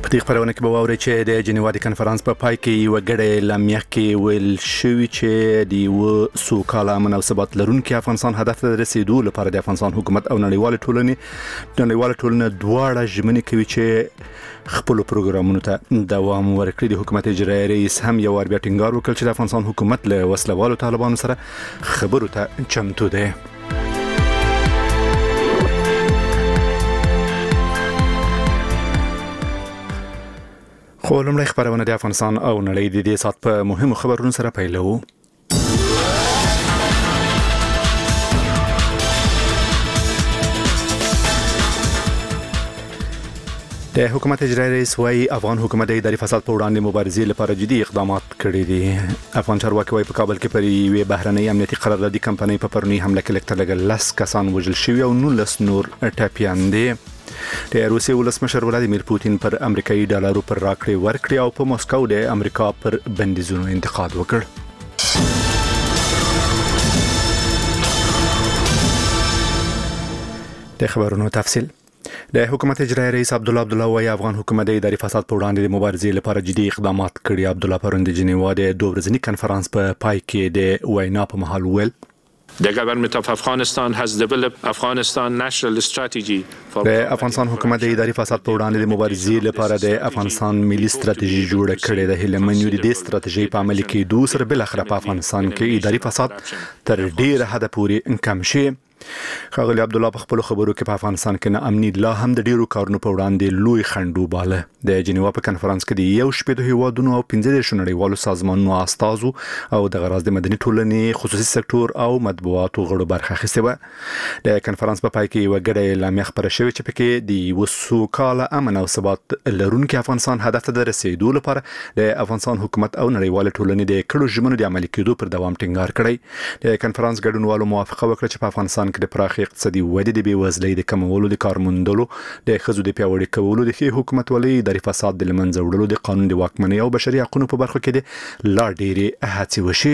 په دې خبرونه کې به واوري چې د جنیوا د کنفرانس په پای کې یو غړی لمخ کې ویل شوی چې د سوکاله امن او ثبات لرونکي افغانستان هدف ته رسیدو لپاره د افغانستان حکومت او نړیوال ټولنه دواړه ژمنې کوي چې خپل پروګرامونو ته دوام ورکړي. د حکومت اجرایي رئیس هم یو ور بیا ټینګار وکړ چې د افغانستان حکومت له وسلوالو طالبانو سره خبرو ته چمتو دی. خو لومړی خبرونه د افغانستان او نړۍ د دې سات په مهمو خبرونو سره پیلوو. د حکومت اجرایي رئیس وايي افغان حکومت د اداري فساد په وړاندې مبارزې لپاره جدي اقدامات کړي دي. افغان چارواکي وايي په کابل کې پر یوې بهرنۍ امنیتي قراردادي کمپنۍ په پرونی حمله کې لږ 10 کسان وژل شوي او 19 نور ټپیان دي. د روسیې ولسمشر ولادیمیر پوتین پر امریکایي ډالرو پر راکړې ورکړې او په مسکو د امریکا پر بندیزونو انتقاد وکړ. د خبرونو تفصیل. د حکومت اجرایي رئیس عبدالله وايي افغان حکومت د اداري فساد په وړاندې د مبارزې لپاره جدي اقدامات کړي. عبدالله پرون د جنیوا د 2 ورځني کنفرانس په پای کې د وینا په مهال ویل The government of Afghanistan has developed Afghanistan national strategy for د افغانستان حکومت د اداري فساد په وړاندې د مبارزې لپاره د افغانستان ملي ستراتیژي جوړه کړې ده. هیلمنیو د دې ستراتیژي په عملي کېدو سره بل اخر په افغانستان کې اداري فساد تر ډیره حد پورې کم شي. ښاغلي عبدالله په خپل خبرو کې په افغانستان کې نه امني لا هم د ډیرو کارونو په وړاندې لوی خنډ وباله. د جنیوا په کنفرانس کې د یو شپږ هیوادونو او 15 نړیوالو سازمانونو استازو او د غراض د مدني ټولنې خصوصي سکتور او مطبوعاتو غړو برخه اخیسته و. د کنفرانس په پای کې یو غړی لامخ پر شوی چې پکې د وسوکاله امن او ثبات لرونکي افغانستان هدف ته رسیدو لپاره د افغانستان حکومت او نړیوال ټولنې د کړو ژمنو د عملي کېدو پر دوام ټینګار کړی. د کنفرانس ګډونوالو موافقه وکړه چې په افغانستان کې د پراخ اقتصادي ودې د بېوزلۍ د کمولو د کارموندلو د ښځو د پیاوړي کولو د ښې حکومتولۍ اداري فساد د له منځه وړلو د قانون د واکمنۍ او بشري حقوقو په برخو کې د لا ډېرې هڅې وشي.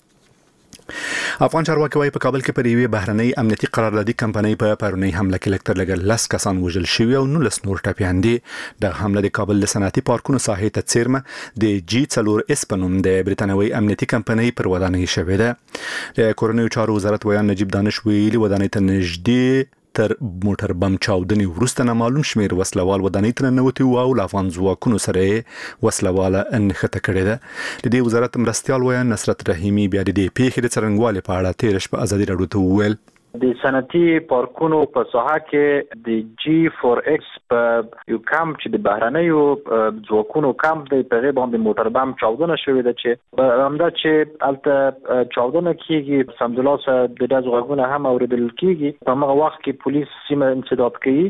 افغان چارواکي وايي په کابل کې پر یوې بهرنۍ امنیتي قراردادي کمپنۍ په پرونی حمله کې لږ 10 کسان وژل شوي او 19 نور ټپیان دي. د حمله د کابل د صنعتي پارکونو ساحې ته څیرمه د G4S په نوم د بریتانوي امنیتي کمپنۍ پر ودانۍ شوې ده. د کورنیو چارو وزارت ویان نجیب دانش ویلي ودانۍ ته نږدې تر موټر بم چاودنې وروسته نامعلوم شمیر وسلوال ودانۍ ته ننوتي او له افغان ځواکونو سره وسلواله نښته کړې ده. د دې وزارت مرستیال ویان نصرت رحیمي بیا د دې پیښې د څرنګوالي په اړه تیر شپه ازادي راډیو ته وویل د صنعتي پارکونو په ساحه کې د G4X په یو کمپ چې د بهرنیو ځواکونو کمپ دی په غیبه باندې موټر بم چاودنه شوې ده چې همدا چې البته چاودنه کیږي سمدلاسه د داسې غږونه هم اوریدل کیږي. په هغه وخت کې پولیس سیمه انسداد کوي.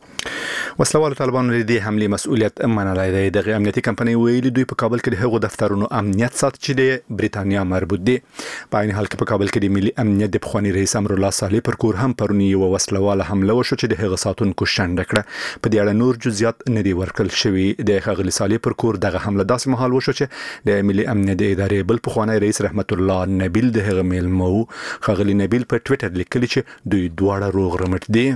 وسلوالو طالبانو د دې حملې مسؤلیت منلای دی. د امنیتي کمپنۍ ویلي دوی په کابل کې د هغو دفترونو امنیت سات چې د بریتانیا مربوط دي. په عین حال کې په کابل کې د ملي امنیت د پخوانی رئیس امر الله صالح پر کور هم پرونی یو وسلواله حمله وشو چې د هغه ساتونکو شنډه کړه. په دې اړه نور جزئیات نه دي ورکړل شوي. د ښاغلي صالح پر کور دغه حمله داسې مهال وشو چې د ملي امنیت د ادارې بل پخوانی رئیس رحمت الله نبیل د هغه میلمو ښاغلي نبیل په ټوئیټر لیکلي چې دوی دواړه روغ رمټ دي.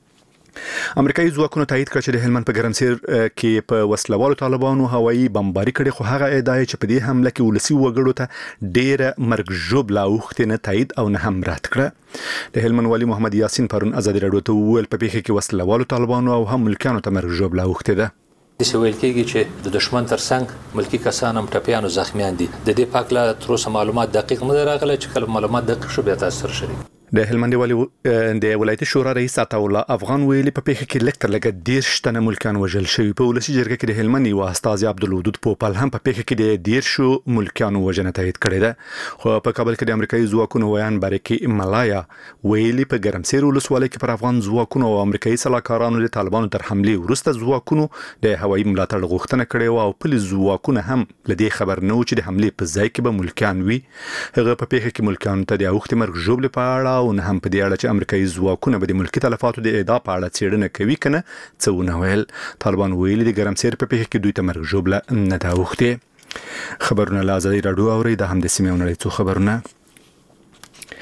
امریکایي ځواکونو تایید کړ چې د هلمند په ګرمسیر کې په وسلوالو طالبانو هوایي بمباري کړې، خو هغه ادعا چې په دې حمله کې ولسی وګړو ته ډېره مرګ ژوبله اوښتې نه تایید او نه هم رد کړه. د هلمند والي محمد یاسین پرون ازادي راډیو ته وویل په پیښه کې وسلوالو طالبانو او هم ملکیانو ته مرګ ژوبله اوښتې ده. د ویل کېږي چې د دشمن ترڅنګ ملکی کسان هم ټپیان او زخمیان دي. د دې پاک لا تر اوسه معلومات دقیق نه راغلي چې کله معلومات دقیق شو بیا تاسو سره شریک. د هلمند والي د ولایتي شورا رئیس عطاالله افغان ویلي په پیښه کې لږ تر لږه 10 تنه ملکیان وژل شوي. په ولسي جرګه کې د هلمند یو استازي عبدالودود پوپل هم په پیښه کې د 10 ملکیانو وژنه تایید کړې ده. خو په کابل کې د امریکایي ځواکونو ویان بارکي ملایا ویلي په ګرمسیر ولسوالۍ کې پر افغان ځواکونو او امریکایي سلاکارانو د طالبانو تر حملې وروسته ځواکونو د هوایي ملاتړ غوښتنه کړې او پولیس ځواکونه هم لدې خبر نه و چې د حملې په ځای کې به ملکیان وي. هغه په پیښه کې ملکیانو ته د اوښتې مرګ ژوبلې په اړه او نه هم په دې اړه چې امریکایي ځواکونه به د ملکی تلفاتو د اعدام په اړه څېړنه کوي کنه څه ونه ویل. طالبان ویلي د ګرمسیر په پیښه کې دوی ته مرګ ژوبله نه ده اوښتې. خبرونه له ازادي راډیو اورئ. د هم د سیمې او نړۍ څو خبرونه.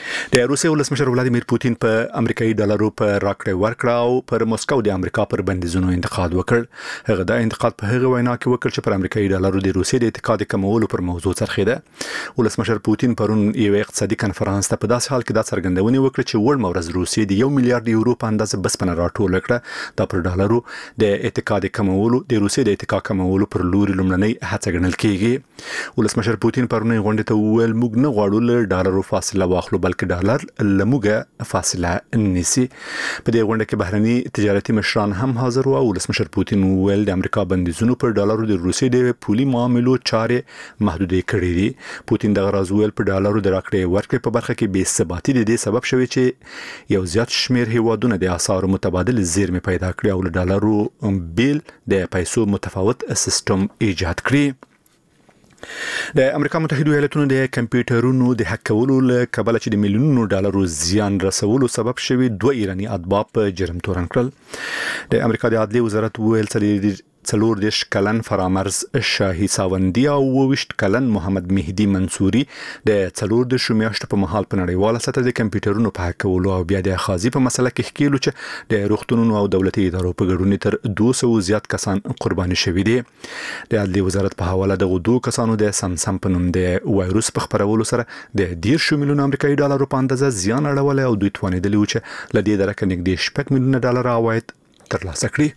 د روسیې ولسمشر ولادیمیر پوتین په امریکایي ډالرو په راکړې ورکړه او پر مسکو د امریکا پر بندیزونو انتقاد وکړ. هغه دا انتقاد په هغه وینا کې وکړ چې پر امریکایي ډالرو د روسیې د اتکاد کمولو پر موضوع څرخیده. ولسمشر پوتین پرون یو اقتصادي کنفرانس ته په داسې حال کې دا څرګندونه وکړه چې وړ مورز روسیې د 1 میلیارډ یورو په اندازه بسپنه راټول کړه. دا پر ډالرو د اتکاد کمولو د روسیې د اتکاد کمولو پر لوري لومړنۍ هڅه ګڼل کیږي. ولسمشر پوتین پرون غونډه ته وویل موږ نه غواړو له ډالرو فاصله واخلو بلکې ډالر لموږه فاصله نيسي. په دې غونډه کې بهرني تجارتي مشران هم حاضر وو. ولسمشر پوتین ویل د امریکا بندیزونو پر ډالرو د روسیې د پولي معاملو چارې محدودې کړې دي. پوتین د غراز ویل په ډالرو د راکړې ورکړې په برخه کې بې ثباتي د دې سبب شوی چې یو زیات شمیر هیوادونه د اسعارو متبادل زیرمې پیدا کړې او له ډالرو بیل د پیسو متفاوت سیستم ایجاد کړی. د امریکا متحده ایالاتونو د کمپیوټرونو د هک کولو له کبله چې د میلیونونو ډالرو زیان رسولو سبب شوی 2 ایرانی اتباع په جرم تورن کړل. د امریکا د عدلي وزارت ویل 40 کلن فرامرز شاهي ساوندی او 20 کلن محمد مهدی منصوري د 14 میاشتو په مهال په نړیواله سطح د کمپیوټرونو په هک کولو او بیا د خازي په مسله کې ښکیلو چې د روغتونونو او دولتي ادارو په ګډون تر 200 زیات کسان قرباني شوي دي. د عدلي وزارت په حواله د 2 کسانو د سمسم په نوم د وایروس په خپرولو سره د 10 میلیون امریکایي ډالرو په اندازه زیان اړول او دوی توانیدلی و چې لدې درکه نږدې 6 میلیون ډالر عواید ترلاسه کړي.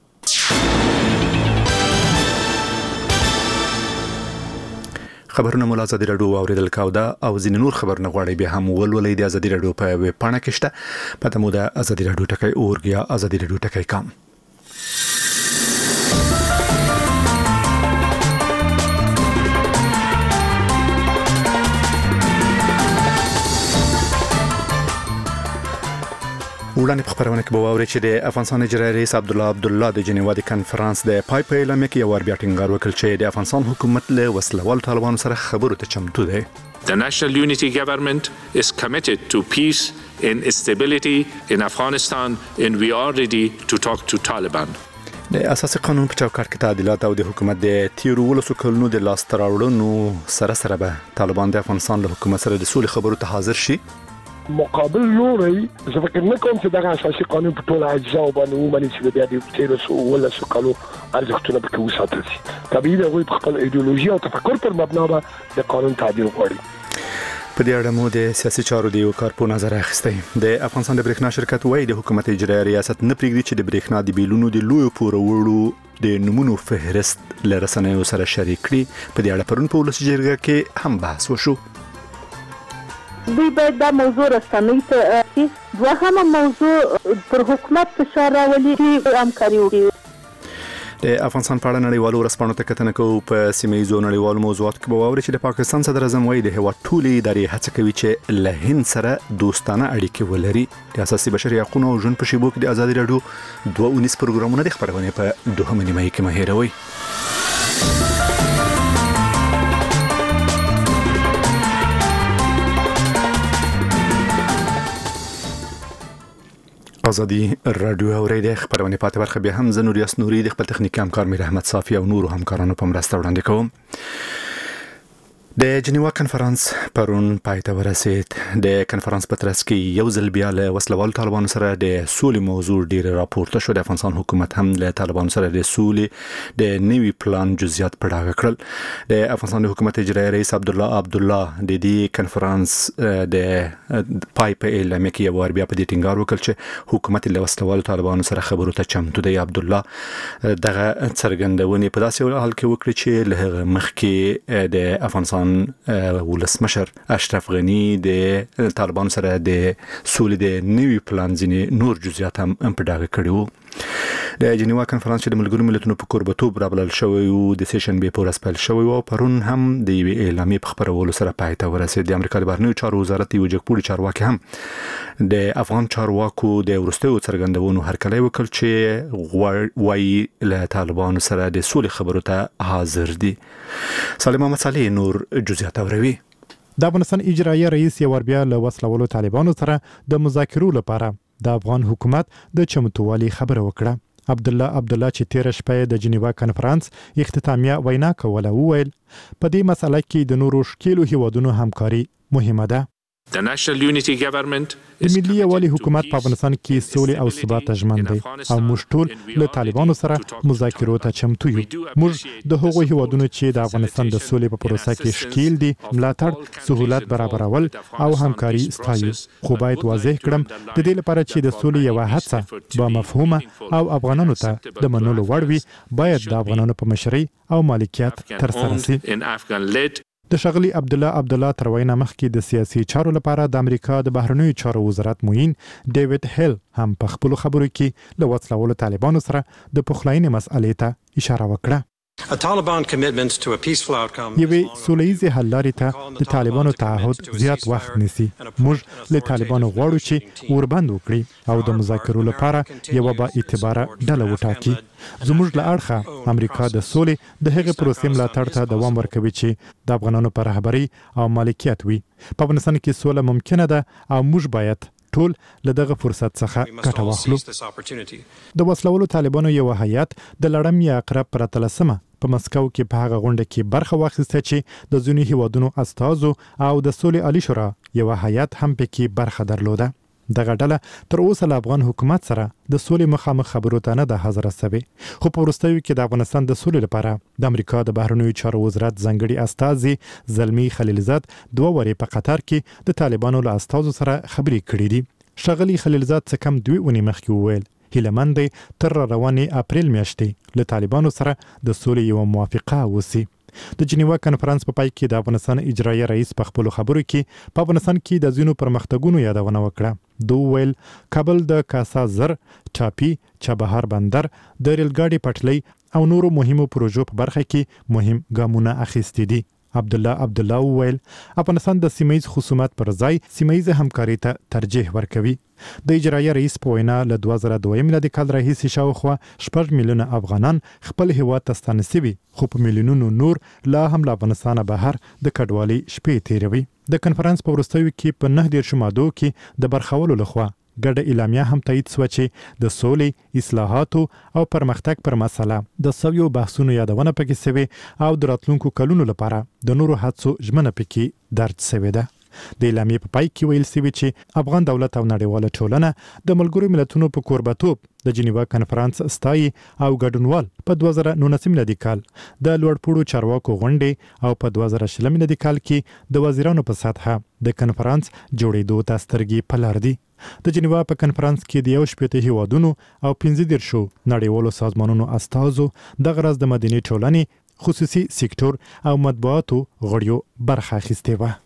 خبرونه مول ازادي رادیو اوریدل کاوه او ځینې نور خبرونه غواړي به هم ولولې د ازادي رادیو په ویب پاڼه کې شته. پته مو د ازادي رادیو ټکی اورګیا ازادي رادیو ټکی کام. وړاندې په خبرونه کې به واوري چې د افغانستان اجرایي رئیس عبدالله د جنیوا د کنفرانس د پای په اعلامیه کې یو بیا ټینګار وکړ چې د افغانستان حکومت له وسلوال طالبانو سره خبرو ته چمتو دی. The National Unity Government is committed to peace and stability in Afghanistan and we are ready to talk to Taliban. د اساسي قانون په چوکاټ کې تعدیلات او د حکومت د تیرو ولسو کلونو د لاس تراوړنو سره به طالبان د افغانستان له حکومت سره د سولې خبرو ته حاضر شي. مقابل لوري زه فکر نه کوم چې دغه اساسي قانون په ټول اجزا باندې ومني چې بیا د تیرو ولسو کلو ارزښتونه به وساتل شي. طبيعي د غوي خپل ایدئولوژي او تفکر پر مبنا به د قانون تعدیل غواړي. په دې اړه مو د سیاسي چارو د یو کارپو نظر اخیستی. د افغانستان د برېښنا شرکت وایي د حکومت اجرایي ریاست نه پریږدي چې د برېښنا د بیلونو د لوی پورولو د نمونو فهرست لرسنیو سره شریک کړي. په دې اړه پرون په ولسی جرګه کې هم بحث وشو. دوی باید دا موضوع رسنۍ ته چې دوهمه موضوع پر حکومت فشار راولي چې همکاري وکړي. د افغانستان په اړه نړیوالو ورځپاڼو ته کتنه کوو. په سیمه ییزو نړیوالو موضوعاتو کې به واوري چې د پاکستان صدر اعظم وایي د هیواد ټولې ادارې هڅه کوي چې له هند سره دوستانه اړیکې ولري. د اساسي بشري حقوقو او ژوند په شیبو کې د ازادي رادیو 219 پروګرامونه د خبرونه په دوهمه نیمه کې مهیروي. ازادي رادیو اوریدل خبرونه پاتې برخه به هم زنوریاس نوري د خپل تخنیکی همکار میر احمد صافی او نور همکارانو په مرسته وړاندې کوم. د جنیوا کنفرانس پرون پای ته ورسید. د کنفرانس په ترڅ کې یو ځل بیا له وسلوال طالبانو سره د سولې موضوع ډیر راپورته شو. د افغانستان حکومت هم له طالبانو سره د سولې د نوي پلان جزئیات په ډاګه کړل. د افغانستان حکومت اجرایي رئیس عبدالله د دې کنفرانس د پای په اعلامیه کې یو بیا په دې ټینګار وکړ چې حکومت له وسلوال طالبانو سره خبرو ته چمتو دی. عبدالله دغه څرګندونې په داسې حال کې وکړي چې له مخکې د افغانستان ولسمشر اشرف غنی د طالبانو سره د سولې د نوي پلان ځینې نور جزئیات هم په ډاګه کړي وو. د جنیوا کنفرانس چې د ملګرو ملتونو په کوربتوب رابلل شوی او د سیشن به پور اسپل شوی او پرون هم د یو اعلامیه په خبرولو سره پای ته ورسید. د امریکا د بهرنیو چارو وزارت یو جګپوړي چارواکي هم د افغان چارواکو د ورستیو څرګندونو هرکلی وکړ چې وایي له طالبانو سره د سولې خبرو ته حاضر دي. سالم محمد صالح نور جزئیات اوروي. د افغانستان اجرایي رئیس یو بیا له وسلوالو طالبانو سره د مذاکرو لپاره د افغان حکومت د چمتووالي خبره وکړه. عبدالله چې تیر شپه د جنیوا کنفرانس اختتامیه وینا کوله وویل په دې مسله کې د نورو شکیلو هیوادونو همکاري مهمه ده. The National Unity Government د ملي یوالي حکومت په افغانستان کې سولې او ثبات ژمن دی او موږ ټول له طالبانو سره مذاکرو ته چمتو یو. موږ د هغو هیوادونو چې د افغانستان د سولې په پروسه کې شکیل دي ملاتړ سهولت برابرول او همکاري ستایو. خو باید واضح کړم د دې لپاره چې د سولې یو هڅه با مفهومه او افغانانو ته د منلو وړ وي باید د افغانانو په مشرۍ او مالکیت ترسره شي. د ښاغلي عبدالله تر وینا مخکې د سیاسي چارو لپاره د امریکا د بهرنیو چارو وزارت معین ډیوډ هیل هم په خپلو خبرو کې له وسلوالو طالبانو سره د پخلاینې مسئلې ته اشاره وکړه. یوې سولهییزې حل لارې ته د طالبانو تعهد زیات وخت نیسي. موږ له طالبانو غواړو چې اوربند وکړي او د مذاکرو لپاره یوه با اعتباره ډله وټاکي. زموږ له اړخه امریکا د سولې د هغې پروسې ملاتړ ته دوام ورکوي چې د افغانانو په رهبرۍ او مالکیت وي. په افغانستان کې سوله ممکنه ده او موږ باید ټول له دغه فرصت څخه ګټه واخلو. د وسلوالو طالبانو یو هیئت د لړم یا عقرب پر 13 په مسکو کې په هغه غونډه کې برخه واخیسته چې د ځینو هیوادونو استازو او د سولې عالی شورا یو هیئت هم پکې برخه درلوده. دغه ډله تر اوسه له افغان حکومت سره د سولې مخامخ خبرو ته نه ده حاضره سوې. خو په وروستیو کې د افغانستان د سولې لپاره د امریکا د بهرنیو چارو وزارت ځانګړي استازي زلمی خلیلزاد 2 ورځې په قطر کې د طالبانو له استازو سره خبرې کړې دي. ښاغلي خلیلزاد څه کم 2 اونۍ مخکې وویل هیلهمند دی تر روانې اپریل میاشتې له طالبانو سره د سولې یوه موافقه وسي. د جنیوا کنفرانس په پای کې د افغانستان اجرایي رئیس په خپلو خبرو کې په افغانستان کې د ځینو پرمختګونو یادونه وکړه. دوی ویل کابل د کاسا زر، ټاپي، چابهار بندر، د ریل ګاډي پټلۍ او نورو مهمو پروژو په برخه کې مهم ګامونه اخیستي دي. عبدالله وویل افغانستان د سیمه‌ییز خصومت پر ځای سیمه‌ییز همکاري ته ترجیح ورکوي. د اجرایي رئیس په وینا له 2002 میلادي کال راهیسې شاوخوا 6 میلیونه افغانان خپل هیواد ته ستانه شوي خو په میلیونونو نور لا هم له افغانستانه بهر د کډوالۍ شپې تیروي. د کنفرانس په وروستیو کې په 9 مادو کې د برخولو لخوا ګډه اعلامیه هم تایید شوه چې د سولې، اصلاحاتو او پرمختګ پر مسله د سویو بحثونو یادونه پکې شوې او د راتلونکو کلونو لپاره د نورو هڅو ژمنه پکې درج شوې ده. د اعلامیې په پای کې ویل شوي چې افغان دولت او نړیواله ټولنه د ملګرو ملتونو په کوربتوب د جنیوا کنفرانس ستایي او ګډونوال په 2019 میلادي کال د لوړپوړو چارواکو غونډې او په 2020 میلادي کال کې د وزیرانو په سطحه د کنفرانس جوړېدو ته سترګې په لار دي. د جنیوا په کنفرانس کې د 18 هیوادونو او 15 نړیوالو سازمانونو استازو د غرض د مدني ټولنې، خصوصي سکتور او مطبوعاتو غړیو برخه اخیستې وه.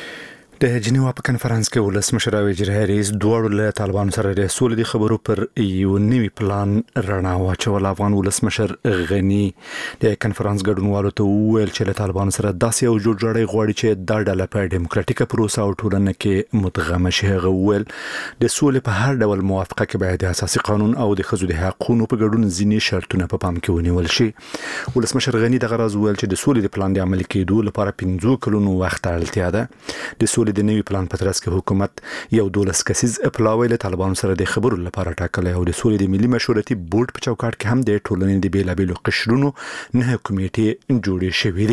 د جنیوا په کنفرانس کې ولسمشر او اجرایي رئیس دواړو له طالبانو سره د سولې د خبرو پر یو نوي پلان رڼا واچوله. افغان ولسمشر غني د کنفرانس ګډونوالو ته وویل چې له طالبانو سره داسې یو جوړجاړی غواړي چې دا ډله په ډیموکراتیکه پروسه او ټولنه کې مدغمه شي. هغه وویل د سولې په هر ډول موافقه کې باید د اساسي قانون او د ښځو د حقوقو په ګډون ځینې شرطونه په پام کې ونیول شي. ولسمشر غني دغه راز وویل چې د سولې د پلان د عملي کېدو لپاره 15 کلونو وخت اړتیا ده. د سولې د نوي پلان په ترڅ کې حکومت یو 12 کسیز پلاوی له طالبانو سره د خبرو لپاره ټاکلی او د سولې د ملي مشورتي بورډ په چوکاټ کې هم د ټولنې د بیلابېلو قشرونو 9 کمیټې جوړې شوې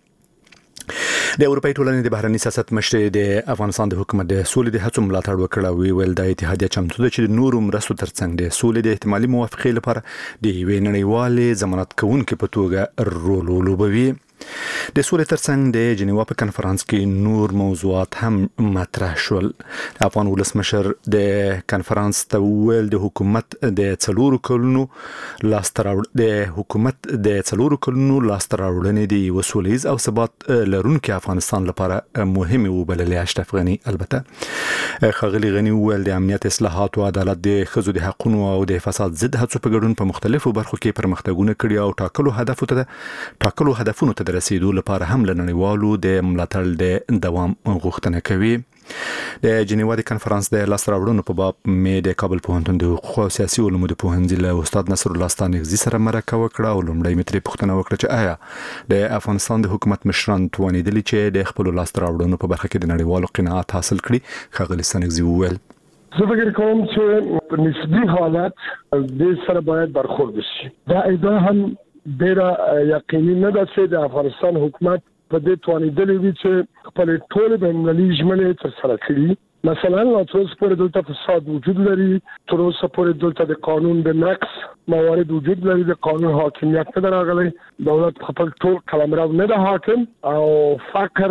دي. د اروپای ټولنې د بهرنی سیاست مشر د افغانستان د حکومت د سولې د هڅو ملاتړ وکړ او ویل د اتحادیه چمتو ده چې د نورو مرستو ترڅنګ د سولې د احتمالي موافقې لپاره د یوې نړیوالې ضمانت کوونکې په توګه رول ولوبوي. د سولې ترڅنګ د جنیوا په کنفرانس کې نور موضوعات هم مطرح شول. افغان ولسمشر د کنفرانس ته ویل د حکومت د 4 کلونو لاستراوړنې د وسولیز او ثبات لرونکي افغانستان لپاره مهمه وبللې. اشرف غني البته خغلی غني ویل د امنیت، اصلاحات او عدالت، د ښځو د حقوقو او د فساد ضد هڅو په ګډون په مختلفو برخو کې پرمختګونه کړي او ټاکلو هدفونو ته د رسیدو لپاره هم له نړیوالو د ملاتړ د دوام غوښتنه کوي. د جنیوا د کنفرانس د لاستراوړنو په باب مې د کابل پوهنتون د حقوق او سیاسي علومو د پوهنځي له استاد نصر الله ستانکزي سره مرکه وکړه او لومړی مې ترې پوښتنه وکړه چې آیا د افغانستان د حکومت مشران توانیدلي چې د خپل لاستراوړنو په برخه کې د نړیوالو قناعت حاصل کړي. ښاغلي ستانکزي وویل زه فکر کوم چې په نسبی حالت د سره باید برخورد شي. دا ادعا هم ډیره یقیني نه ده چې د افغانستان حکومت په دې توانیدلې وي چې خپل ټول بینالمللي ژمنې ترسره کړي. مثلا لا تر اوسه پورې دلته فساد وجود لري، تر اوسه پورې دلته د قانون د نقص موارد وجود لري، د قانون حاکمیت نه راغلی، دولت خپل ټول قلمرو نه ده حاکم، او فقر،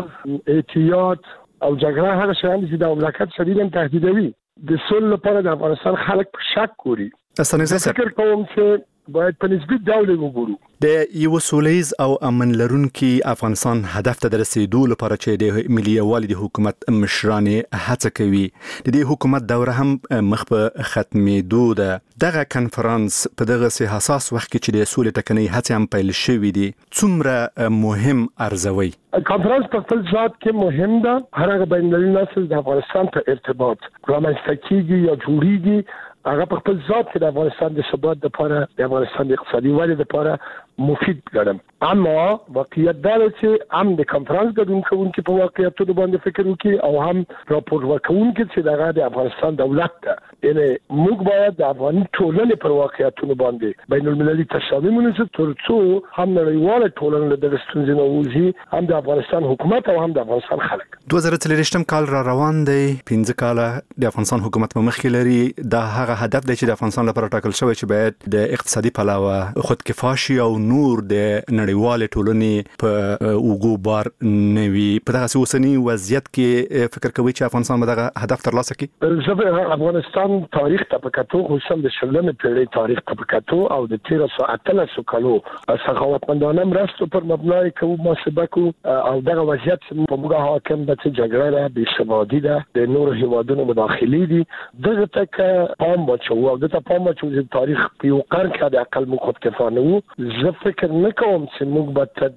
اعتیاد او جګړه هغه شیان چې د مملکت شدیداً تهدیدوي. د سولې لپاره د افغانستان خلک په شک ګوري. فکر کوم چې باید په نسبي ډول وګورو. د یو سولیز او امن لرونکي افغانستان هدف ته رسیدو لپاره چې د ملي یووالي د حکومت مشران هڅه کوي، د دې حکومت دوره هم مخ په ختمېدو ده. دغه کنفرانس په دغه حساس وخت کې چې د سولې ټکنۍ هڅې هم پیل شوې دي، څومره مهم ارزوي؟ کنفرانس په خپل ذات کې مهم ده. هر هغه بین‌المللي نسل د افغانستان په ارتباط رامنځته کیږي یا جوړیږي، هغه په خپل ذات کې د افغانستان د ثبات لپاره، د افغانستان د اقتصادي ودې لپاره مفید ګڼم. اما واقعیت دا دی چې هم د کنفرانس ګډون کوونکي په واقعیتونو باندې فکر وکړي او هم راپور ورکوونکي چې دغه د افغانستان دولت ده. یعنی موږ باید د افغاني ټولنې پر واقعیتونو باندې بین المللي تصامیم ونیسو ترڅو هم نړیواله ټولنه له دغه ستونزې نه ووځي، هم د افغانستان حکومت او هم د افغانستان خلک. 2023 کال را روان دی، 15 کاله د افغانستان حکومت په مخ کې لري. دا هغه هدف دی چې د افغانستان لپاره ټاکل شوی چې باید د اقتصادي پلوه خودکفا شي او نور د نړیوالې ټولنې په اوګو بار نه وي. په دغه اوسنی وضعیت کې فکر کوي چې افغانستان به دغه هدف ترلاسه کړي؟ زه افغانستان تاریخ ته په کتو، خصوصا د شلمې پیړۍ تاریخ ته په کتو او د 1300 کالو سخاوتمندانه مرستو پر مبنای کوم محاسبه کو، او دغه وضعیت په موږ حاکم ده چې جګړه ده، بېثباتي ده، د نورو هیوادونو مداخلې دي. دغه ته پام واچو او دغه پام واچو چې تاریخ په یو قرن کې د عقل مو خودکفا نه وو. زه فکر نه کوم چې موږ به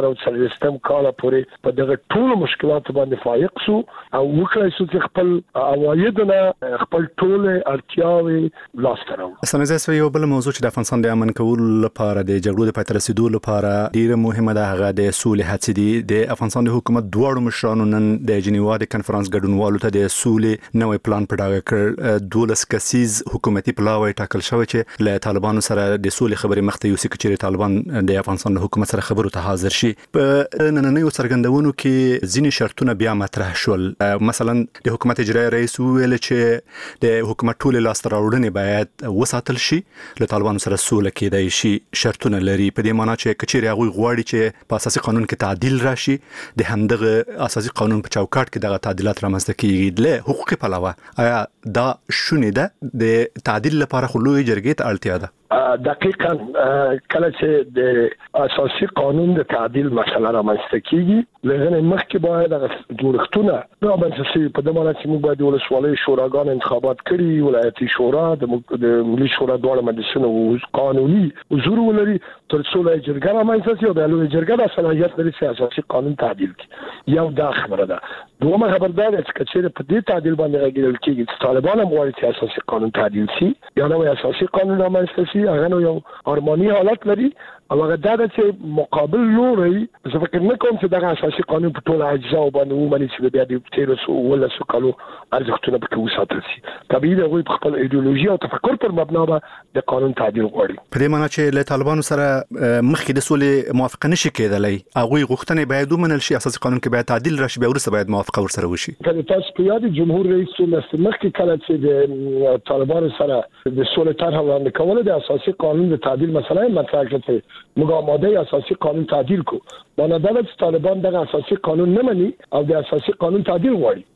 2040 کال پورې په دغه ټول مشکلاتو باندې فائق سو او وکړای شو چې خپل عوایدونه خپل ټول اړتیاوې لاسته راوړو. سنځه یو بل موضوع چې د افغانستان د امن کولو لپاره د جګړو د پاتې رسیدو لپاره ډیره مهمه ده، هغه د سولې هڅې دي. د افغانستان د حکومت دواړو مشرانو نن د جنیوا د کنفرانس ګډونوالو ته د سولې نوې پلان په ډاګه کړ. 12 کسیز حکومتي پلاوی ټاکل شوی چې له طالبانو سره د سولې خبرې مخته یوسي، چې طالبان د افغانستان له حکومت سره خبرو ته حاضر شي. په نننیو څرګندونو کې ځینې شرطونه بیا مطرح شول. مثلا د حکومت اجرایي رئیس ویل چې د حکومت ټول لاسته راوړنې باید وساتل شي، له طالبانو سره سوله کېدای شي. شرطونه لري په دې معنی چې کچېرې هغه غواړي چې په اساسي قانون کې تعدیل راشي، د همدغه اساسي قانون په چوکاټ کې دغه تعدیلات رامنځته کیږي. له حقوقي پلوه آیا دا شونې ده؟ د تعدیل لپاره خو لوی جرګې ته اړتیا ده. دقیقاً کله چې د اساسي قانون د تعدیل مسله رامنځته کیږي، لغنه مخکې باید هغه جوړښتونه رامنځته شي. په دې معنی چې موږ باید ولسوالۍ شوراګان انتخابات کړي، ولایتي شورا، د ملي شورا دواړه مجلسونه او قانوني حضور ولري ترڅو له جرګه رامنځته شي او د لوی جرګه د صلاحیت لري چې اساسي قانون تعدیل کړي. یو دا خبره ده. دومره خبردار چې کچېره په دې تعدیل باندې راګیرل کېږي چې طالبان هم غواړي چې اساسي قانون تعدیل شي یا نو اساسي قانون رامنځته شي، هغه نو یو ارماني حالت لري. او هغه دا چې مقابل لوري زه فکر نه کوم چې دغه اساسي قانون په ټول اجزا باندې ومني چې بیا د 1300 کالو ارزښتونه پکې وساتل شي. طبیعي دی غوي په خپل ایدئولوژي او تفکر پر مبنا به د قانون تعدیل غواړي. په دې معنی چې له طالبانو سره مخکې د سولې موافقه نشي کېدلی، هغه غوښتنې باید ومنل شي، اساسي قانون کې باید تعدیل راشي، بیا ورسره باید موافقه ورسره وشي. کله تاسو په یاد جمهور رئیس مخکې کله چې د طالبانو سره د سولې طرح وړاندې کوله د اساسي قانون د تعدیل مسله مطرح کړه. موږ آماده اساسي قانون تعدیل کو، باندې د طالبان دغه اساسي قانون نه مني او د اساسي قانون تعدیل غواړي.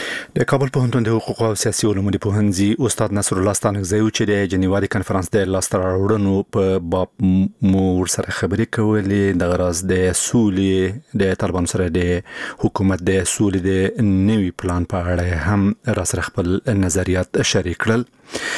د کابل پوهنتون د حقوق او سیاسي علومو د پوهنځي استاد نصر الله ستانکزی چې د جنیوا د کنفرانس د لاسته راوړنو په باب مو سره خبرې کولې. د غرض د سولې د طالبانو سره د حکومت د سولې د نوي پلان په اړه هم را سره خپل نظریات شریک کړل.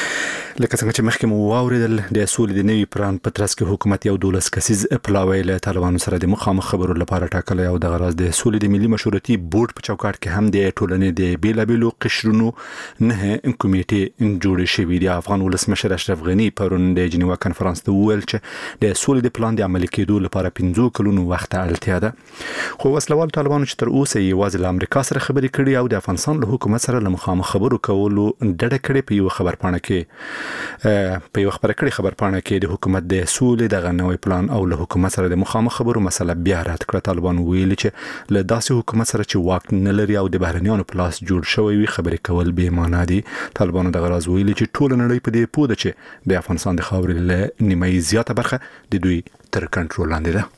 لکه څنګه چې مخکې مو واوریدل، د سولې د نوي پلان په ترڅ کې حکومت یو 12 کسیز پلاوی له طالبانو سره د مخامخ خبرو لپاره ټاکلی او د غرض د سولې د ملي مشورتي بورډ په چوکاټ کې هم د ټولنې د بیلابیلو قشرونو نه کمیټې جوړې شوې دي. افغان ولسمشر اشرف غنی پرون د جنیوا کنفرانس ته وویل چې د سولې د پلان د عملي کېدو لپاره 15 کلونو وخت اړتیا ده. خو وسلوال طالبانو چې تر اوسه یوازې له امریکا سره خبرې کړي او د افغانستان له حکومت سره له مخامخ خبرو کولو ډډه کړې. په یو خبرپاڼه کې په یو خبرپاڼه کې د حکومت د سولې د غنوي پلان او له حکومت سره د مخامخ خبرو مسله بیا رات کړه. طالبان ویلي چې له داسې حکومت سره چې واک نه لري او د بهرنیانو په لاس جوړ شوی وي خبرې کول بې معنا دي. طالبانو د غراز ویلي چې ټول نړۍ په دې پوه ده چې د افغانستان د خاورې له نیمه زیاته برخه د دوی تر کنټرول لاندې ده.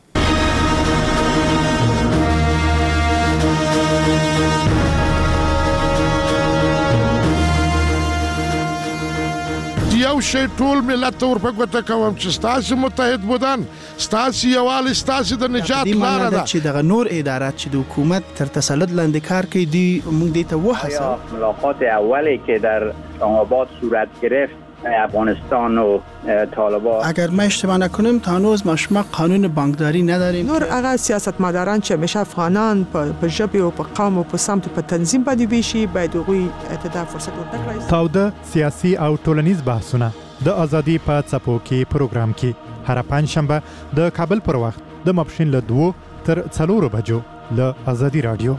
یو شی ټول ملت ورپګوته کوم چې ستاسو متحد بودن ستاسو یوال ستاسو د نجات لار ده چې د نور ادارات چې د حکومت تر تسلط لاندې کار کوي دی موږ دې ته وحسه. ملاقات اولی که در اسلام‌آباد صورت گرفت افغانستان و طالبان اگر ما اشتباه نکنیم تا هنوز ما قانون بانکداری نداریم. نور هغه سیاستمداران چې همیشه افغانان په ژبه او په قوم او په سمت په تنظیم باندې ویشي باید هغوی ته فرصت ورکړي. تاوده سیاسي او ټولنیز بحثونه د ازادي په څپو کې پروګرام کې هر پنځشنبه د کابل پر وخت د ماپښین له 2 تر 4 بجو له ازادي رادیو.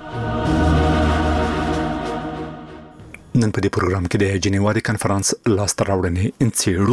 نن په دې پروګرام کې د جنیوا د کنفرانس لاسته راوړنې انڅېړو.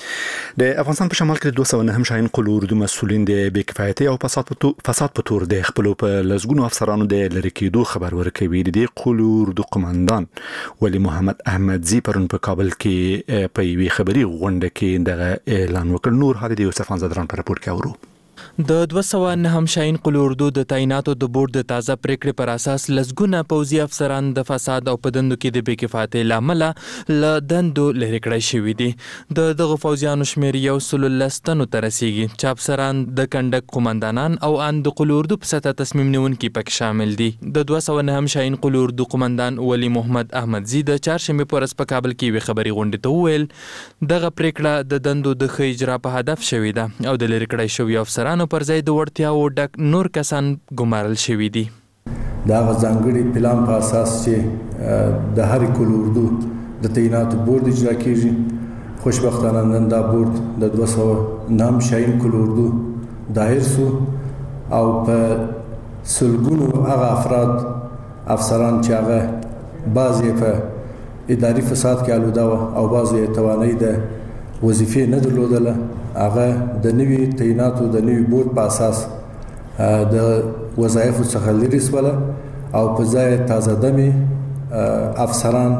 د افغانستان په شمال کې 209 شاهین قل اردو مسؤلین د بې کفایتۍ او فساد په تور د خپل په لزګونو افسرانو د لری کېدو خبر ورکوي. د قل اردو قومندان ولی محمد احمدزی پرون په کابل کې په یوې خبري غونډه کې دغه اعلان وکړ. نور حال د یوسف انزادران په راپور کې اورو. د 209 شاهین قل اردو د تعیناتو د بورډ د تازه پریکړې پر اساس لزګونه پوځي افسران د فساد او په دندو کې د بې کفایتۍ لامل له دندو لرې کړای شوي دي. دغه پوځیانو شمیر 110 تنو ته رسیږي چې افسران د کنډک قومندانان او ان د قل اردو په سطح تصمیم نیونکي پکې شامل دي. د 209 شاهین قل اردو قومندان ولی محمد احمدزی د چهارشنبه په ورځ په کابل کې وی خبري غونډه ته وویل دغه پریکړه د دندو د ښه اجرا په هدف شوې ده او د لرې کړای شوي افسران پر ځای د وړتیاو ډک نور کسان ګمارل شوي دي. دا غځانګړي پلان په اساس چې د هر کل اردو د تعیناتو بورډ اجرا کیږي. خوشبختانه نن دا بورډ د 209 شاهین کل اردو دایر سو او په سلګونو هغه افراد افسران چې هغه بعضی په اداري فساد کې آلوده او بعضی توانایي د وظیفې نه درلودله هغه د نوي تعیناتو د نوي بورډ په اساس د وظایفو څخه لرې شول او په ځای تازه دمي افسران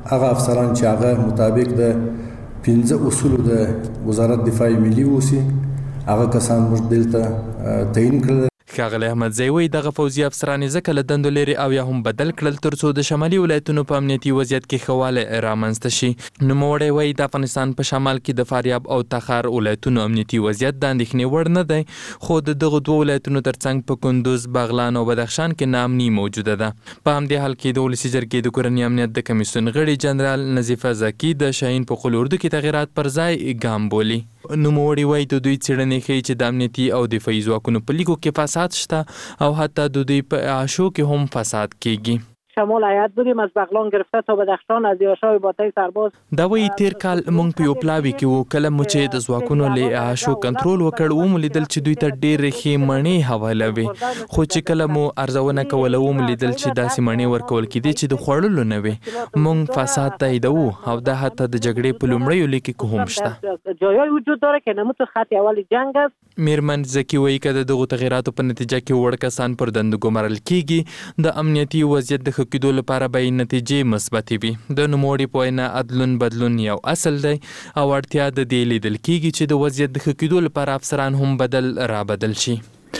چې هغه مطابق د 15 اصولو د وزارت دفاع ملي اوسي هغه کسان موږ دلته تعین کړل. ښاغلی احمدزی وایي دغه پوځي افسران ځکه له دندو لرې او یا هم بدل کړل ترڅو د شمالي ولایتونو په امنیتي وضعیت کې ښه والی رامنځته شي. نوموړی وایي د افغانستان په شمال کې د فاریاب او تخار ولایتونو امنیتي وضعیت د اندېښنې وړ نه دی خو د دغو دوه ولایتونو ترڅنګ په کندوز، بغلان او بدخشان کې ناامني موجوده ده. په همدې حال کې د ولسي جرګې د کورني امنیت د کمیسیون غړي جنرال نظیفه زکي د شاهین په قل اردو کې تغیرات پر ځای ګام بولي. نوموړي وایي د دوی څېړنې ښیي چې د امنیتي او دفاعي ځواکونو په لیکو کې فساد شته او حتی د دوی په اعاشو کې هم فساد کیږي. شمال هیئت بودیم از بغلان گرفته تا بدخشان از یاشای باتای سرباز. دا وایي تیر کال مونږ په یو پلاوي کې وو کله مو چې د ځواکونو له اعاشو کنټرول وکړ ومو لیدل چې دوی ته ډېرې ښې مڼې حواله وي خو چې کله مو ارزونه کوله ومو لیدل چې داسې مڼې ورکول کېدې چې د خوړلو نه وي. مونږ فساد تاییدوو او دا حتی د جګړې په لومړیو لیکو کې هم شته. جایای وجود داره که نمود خط اول جنگ است. میرمن زکی وایي که د دغو تغیراتو په نتیجه کې وړ کسان پر دندو ګمارل کېږي د امنیتي وضعیت د ښه کېدو لپاره به نتیجې مثبتې وي. د نوموړي په وینا عدلون بدلون یو اصل دی او اړتیا د دې لیدل کېږي چې د وضعیت د ښه کېدو لپاره افسران هم بدل رابدل شي.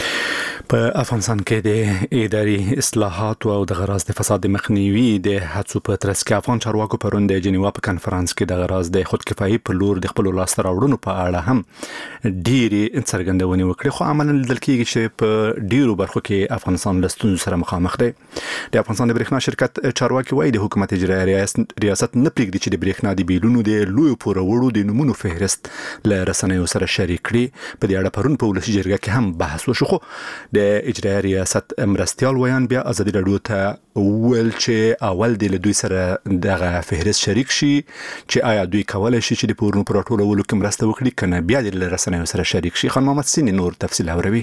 په افغانستان کې د اداري اصلاحات او د غراز د فساد مخنیوي د هڅو په ترڅ کې افغان چارواکو پرون د جنیوا په کنفرانس کې د غراز د خودکفایي په لور د خپل لاسته راوړنو په اړه هم ډېرې څرګندونې وکړې خو عملاً لیدل کېږي چې په ډېرو برخو کې افغانستان له ستونزو سره مخامخ دی. د افغانستان د برېښنا شرکت چارواکي وایي د حکومت اجرایي ریاست نه پرېږدي چې د برېښنا د بیلونو د لویو پوروړو د نومونو فهرست له رسنیو سره شریک کړي. په دې اړه پرون په ولسي جرګه کې هم بحث وشو خو د اجرایي ریاست مرستیال ویان بیا ازادي رادیو ته ویل چې اول د دوی سره دغه فهرست شریک شي چې آیا دوی کولای شي چې د پورونو پر ټولولو کې مرسته وکړي کنه بیا د رسنیو سره شریک شي. خان محمد سینی نور تفصیل اوروي.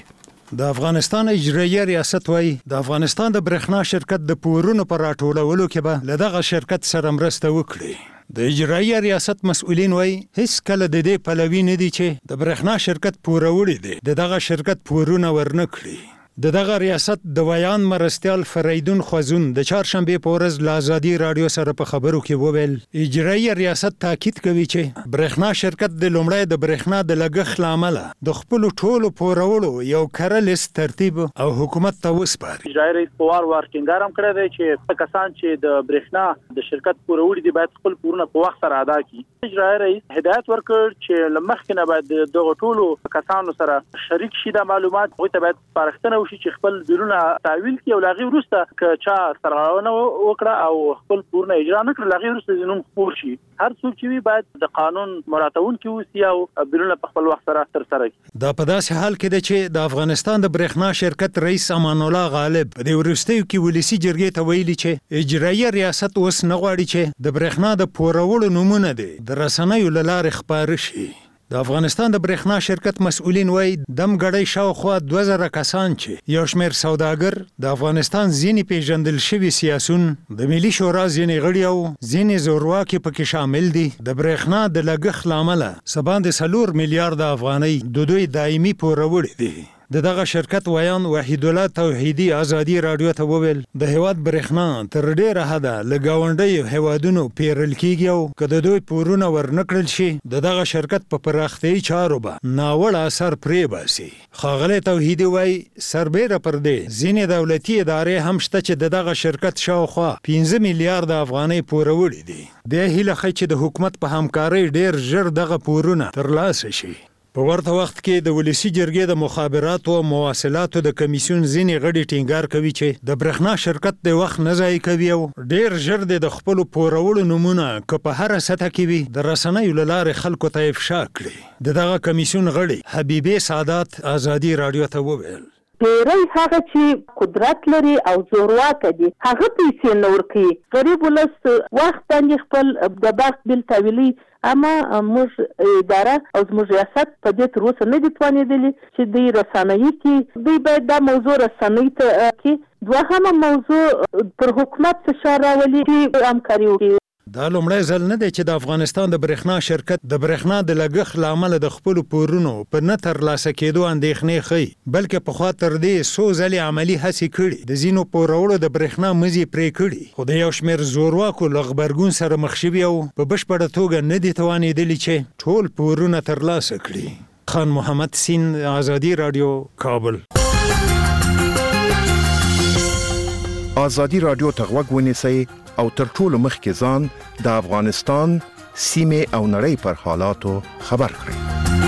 د افغانستان اجرایي ریاست وایي د افغانستان د برېښنا شرکت د پورونو پر راټولولو کې به له دغه شرکت سره مرسته وکړي. د اجرایي ریاست مسؤلین وایي هیڅ کله د دې پلوي نه دي چې د برېښنا شرکت پوروړي دي د دغه شرکت پورونه ورنه کړي. د دغه ریاست د ویان مرستیال فریدون خوازون د چهارشنبه په ورځ له ازادي رادیو سره په خبرو کې وویل اجرایي ریاست تاکید کوي چې برېښنا شرکت د لومړی د برېښنا د لګښت لامل د خپل ټولو پورولو یو کره لیست ترتیب او حکومت ته وسپاري. اجرایي رئیس پوار ورټینګار هم کړی دی چې کسان چې د برېښنا د شرکت پوروړي دي باید خپل پورونه په وخت سره ادا کړي. اجرایي رئیس هدایت ورکړ چې لمخکې نه باید دغه ټولو کسانو سره شریک شي د معلومات هغوی ته باید سپارښتنه چې خپل بیرونه تعویل کړي او لاغي وروسته که چا سرغړونه وکړه او خپل پورونه اجرا نه کړ لاغي وروسته زینوم خپور شي. هر څوک چې باید د قانون مراعاتونکي اوسي او بیرونه په خپل وخت سره ترسره کړي. دا په داسې حال کې ده چې د افغانستان د برېښنا شرکت رئیس امان الله غالب د وروستیو کې ولسی جرګې ته ویلي چې اجرایي ریاست اوس نه غواړي چې د برېښنا د پورولو نمونه دي د رسنیو له لارې خپاره شي. د افغانستان د برېښنا شرکت مسؤلین وایي دم ګړۍ شاوخوا 2000 کسان چې یو شمېر سوداګر د افغانستان ځینې پیژندل شوي سیاسون د ملي شورا ځینې غړي او ځینې زورواکي پکې شامل دي د برېښنا د لګښت له امله څه باندې 4 میلیارډ افغانۍ د دوی دایمي پوروړي دي. دغه شرکت ویان وحید الله توحیدی ازادي رادیو ته وویل د هیواد برېښنا تر ډیره حده له ګاونډیو هیوادونو پیرل کیږي او که د دوی پورونه ورنکړل شي دغه شرکت په پراختیایي چارو به ناوړه اثر پرې باسي. ښاغلی توحیدی وایي سربیره پر دې ځینې دولتي ادارې هم شته چې دغه شرکت شاوخوا 15 میلیارډ افغانۍ پوروړي دي. د هیله ښیي چې د حکومت په همکارۍ ډیر ژر دغه پورونه ترلاسه شي. په ورته وخت کې د ولسی جرګې د مخابراتو او مواصلاتو د کمیسیون ځینې غړي ټینګار کوي چې د برېښنا شرکت د وخت نه ضایع کوي او ډیر ژر د خپل پورولو نمونه که په هر سطح کې وي د رسنیو له لارې خلکو ته افشا کړي. دغه کمیسیون غړي حبیبه سعادت ازادي رادیو ته وویل ډېری هغه چې قدرت لري او زورواکه دي هغه پیسې نه ورکوي. غریب ولس وخت باندې خپل د بخت بیل تاویلي اما موږ اداره او زموږ ریاست په دې تر اوسه نه دي توانېدلي چې دوی رسنیي کې دوی باید دا موضوع رسنیي ته کې دوهمه موضوع پر حکومت فشار راولي چې همکاري وکړي. دا لومړی ځل نه دی چې د افغانستان د برېښنا شرکت د برېښنا د لګښت له امله د خپلو پورونو په نه ترلاسه کېدو اندېښنې ښیي بلکې پخوا تر دې څو ځلې عملي هڅې کړي د ځینو پورولو د برېښنا مزي پرې کړي خو د یو شمېر زورواکو له غبرګون سره مخ شوي او په بشپړه توګه نه دي توانېدلي چې ټول پورونه ترلاسه کړي. خان محمد سین ازادي رادیو کابل. ازادي رادیو ته غوږ ونیسئ او تر ټولو مخکې ځان د افغانستان سیمې او نړۍ پر حالاتو خبر کړئ.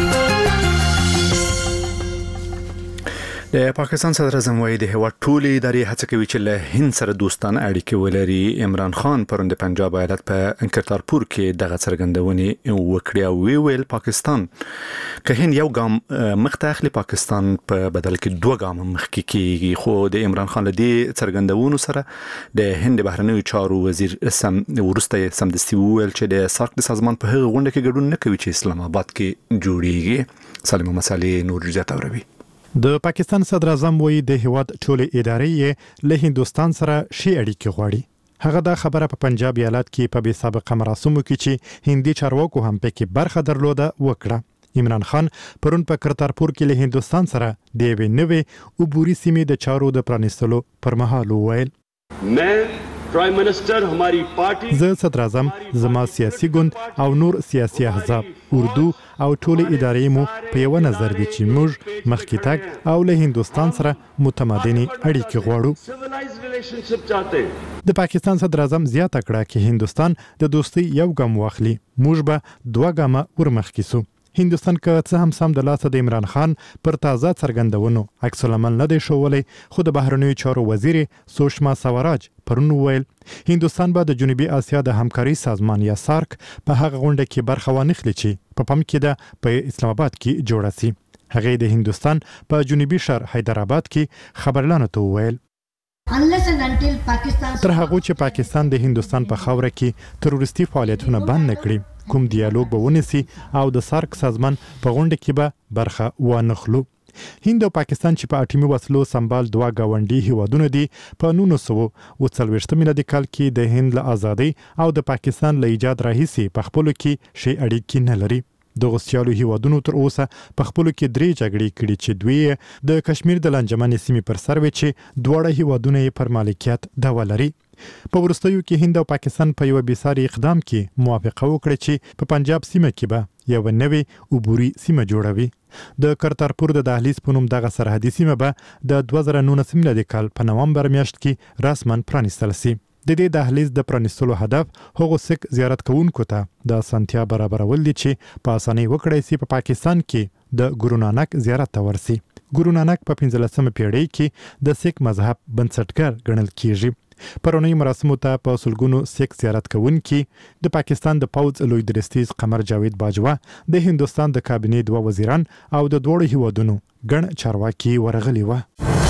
د پاکستان صدر اعظم وایي د هیواد ټولې ادارې هڅه کوي چې له هند سره دوستانه اړیکې ولري. عمران خان پرون د پنجاب ایالت په کرتارپور کې دغه څرګندونې وکړې او ویل پاکستان که هند یو ګام مخته اخلي پاکستان په بدل کې 2 ګام مخکې کیږي. خو د عمران خان له دې څرګندونو سره د هند بهرنیو چارو وزیر ورسته سمدستي وویل چې د سارک د سازمان په هغه غونډه کې ګډون نه کوي چې اسلام آباد کې جوړیږي. سالم مسالې نور جزئیات اوروي. د پاکستان صدر اعظم وایي د هیواد ټولې ادارې له هندستان سره شي اړیکې غواړي. هغه دا خبره په پنجاب ایالت کې په بې سابقه مراسمو کې چې هندي چارواکو هم پکې برخه درلوده وکړه. عمران خان پرون په کرتارپور کې له هندستان سره د یوې نوې عبوري سیمې د چارو د پرانیستلو پر مهال وویل پرایم منسٹر ہماری پارٹی زه صدر اعظم زما سیاسي ګوند او نور سیاسي احزاب اردو او ټول ادارې مو په یو نظر دي چې موږ مخکې تګ او له هندستان سره متمدني اړیکې غواړو. د پاکستان صدر اعظم زیاته کړه چې هندستان د دوستۍ یو ګام واخلي موږ به 2 ګامه ورمخکې سو. هندستان که څه هم سم د لاسه د عمران خان پر تازه څرګندونو عکس العمل نه دی ښوولی خو د بهرنیو چارو وزیر سوشما سوراج پرون وویل هندستان به د جنوبي اسیا د همکاري سازمان یا سارک په هغه غونډه کې برخه وانخلي چې په پم کې ده په اسلام آباد کې جوړه سي. هغه د هندستان په جنوبي شهر حیدرآباد کې خبرلانو ته وویل تر هغه چې پاکستان د هندستان په خاوره کې تروریستي فعالیتونه بند نه کړي کوم دیالوګ به ونیسي او د سارک سازمان په غونډه کې به برخه وانخلو. هند او پاکستان چې په اټومي وسلو سمبال دوه گاونډي هیوادونه دي په 1940 میلادي کال کې د هند له ازادۍ او د پاکستان له ایجاد راهیسې په خپلو کې شی اړیکې نه لري. د غوسیالو هیوادونو تر اوسه په خپلو کې 3 جګړې کړي چې دوی د کشمیر د لانجمنې سیمې پر سر وي چې دواړه هیوادونه یې پر مالکیت دعوه لري. په وروستیو کې هند او پاکستان په یو بېساري اقدام کې موافقه وکړه چې په پنجاب سیمه کې به یو نوې عبوري سیمه جوړوي. د کرتارپور د دهلیز په نوم دغه سرحدي سیمه به د 2019 میلادي کال په نومبر میاشت کې رسما پرانیستل شي. د دې دهلیز د پرانیستلو هدف هغو سیک زیارت کوونکو ته د اسانتیا برابرول دي چې په اسانۍ وکړای شي په پاکستان کې د ګورو نانک زیارت ته ورسي. ګورو نانک په 15مه پیړۍ کې د سیک مذهب بنسټګر ګڼل کیږي. پرونی مراسمو ته په سلګونو سیک زیارت کوونکي د پاکستان د پوځ لوی درستیز قمر جاوید باجوا، د هندستان د کابینې 2 وزیران او د دوړو هیوادونو ګڼ چارواکي ورغلي و.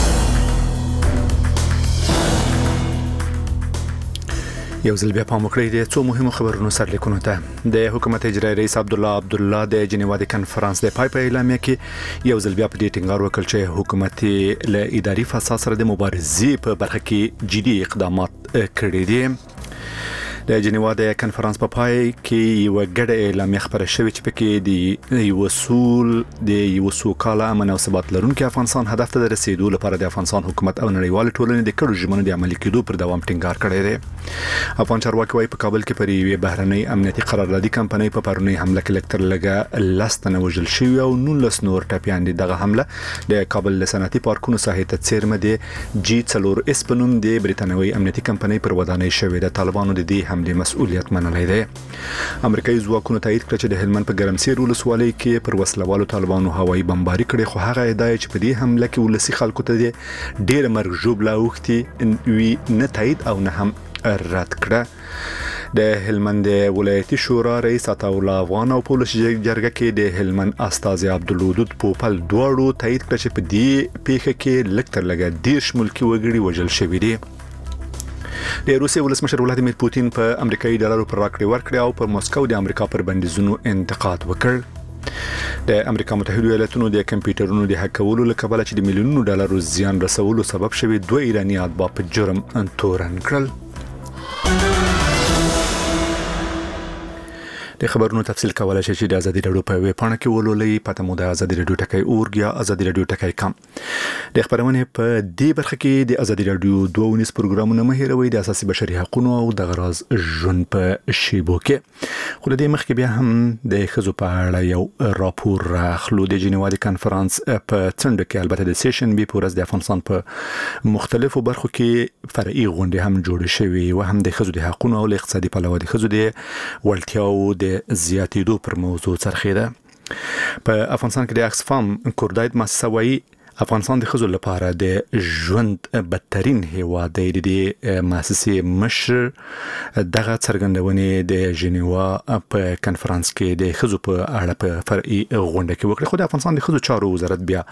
یو ځل بیا پام وکړئ د څو مهمو خبرونو سرلیکونو ته. د حکومت اجرایي رئیس عبدالله د جنیوا د کنفرانس د پای په اعلامیه کې یو ځل بیا په دې ټینګار وکړ چې حکومت له اداري فساد سره د مبارزې په برخه کې جدي اقدامات کړي دي. د جنیوا د کنفرانس په پای کې یو ګډه اعلامیه خبره شوې چې پکې د یو سوکاله امن او ثبات لرونکي افغانستان هدف ته د رسیدو لپاره د افغانستان حکومت او نړیوال ټولنې د کډو ژمنو د عملي کېدو پر دوام ټینګار کړی دی. افغان چارواکي وايي په کابل کې پر یوې بهرنۍ امنیتي قراردادي کمپنۍ په پرونی حمله کې لکتر لګه 10 تنه وژل شوي او 19 نور ټپیان دي. دغه حمله د کابل له صنعتي پارکونو ساحې ته څیرمه د G4S په نوم د بریتانوي امنیتي کمپنۍ پر ودانۍ شوې ده. طالبانو د دې حمله مسؤلیت منلی دی. امریکایي ځواکونو تایید کړ چې د هلمند په ګرمسیر ولسوالۍ کې پر وسلوالو طالبانو هوایي بمباري کړې، خو هغه ادعا چې په دې حمله کې ولسي خلکو ته ډېر مرګ ژوبله اوښتي وي نه تایید او نه هم رد کړه. د هلمند ولایتي شورا رئیس عطاالله افغان او پولیس جرګه کې د هلمند استاذ عبدالودود پوپل دواړو تایید کړ چې په دې پیښه کې لکتر لګه 10 ملکی وګړي وژل شوي دي. د روسیې ولسمشر ولادیمیر پوتین په امریکایي ډالرو پر راکړې ورکړې او پر موسکو د امریکا پر بندیزونو انتقاد وکړ. د امریکا متحده ایالاتونو د کمپیوټرونو د هک کولو له کبله چې د میلیونونو ډالرو زیان رسولو سبب شوی 2 ایرانیان په جرم تورن کړل. د خبرونو تفصیل کولای شئ چې د ازادي رادیو په ویب پاڼه کې ولولئ. پته مو د ازادي رادیو ټکی اورګ یا ازادي رادیو ټکی کام. د خبرونه په دې برخه کې د ازادي رادیو 2 پروګرامونه مه هیروئ. د اساسي بشري حقوقو او د غراض ژوند په شیبو کې. خو د دې مخکې بیا هم د خزو په اړه یو راپور راخلو. د جنیوا د کنفرانس په څنډه کې البته د سیشن بي پورز د افغانستان په مختلفو برخو کې فرعي غونډې هم جوړې شوې او هم د خزو د حقوقو او اقتصادي پلوه د خزو د ولټیاو د زیاتېدو پر موضوع څرخیده. په افغانستان کې د اکسفام کورداید مؤسسه وايي افغانستان د ښځو لپاره د ژوند بدترین هیواد دی. د مؤسسې مشر دغه څرګندونې د ژنیوا په کنفرانس کې د ښځو په اړه په فرعي غونډه کې وکړه. خو د افغانستان د ښځو چارو وزارت بیا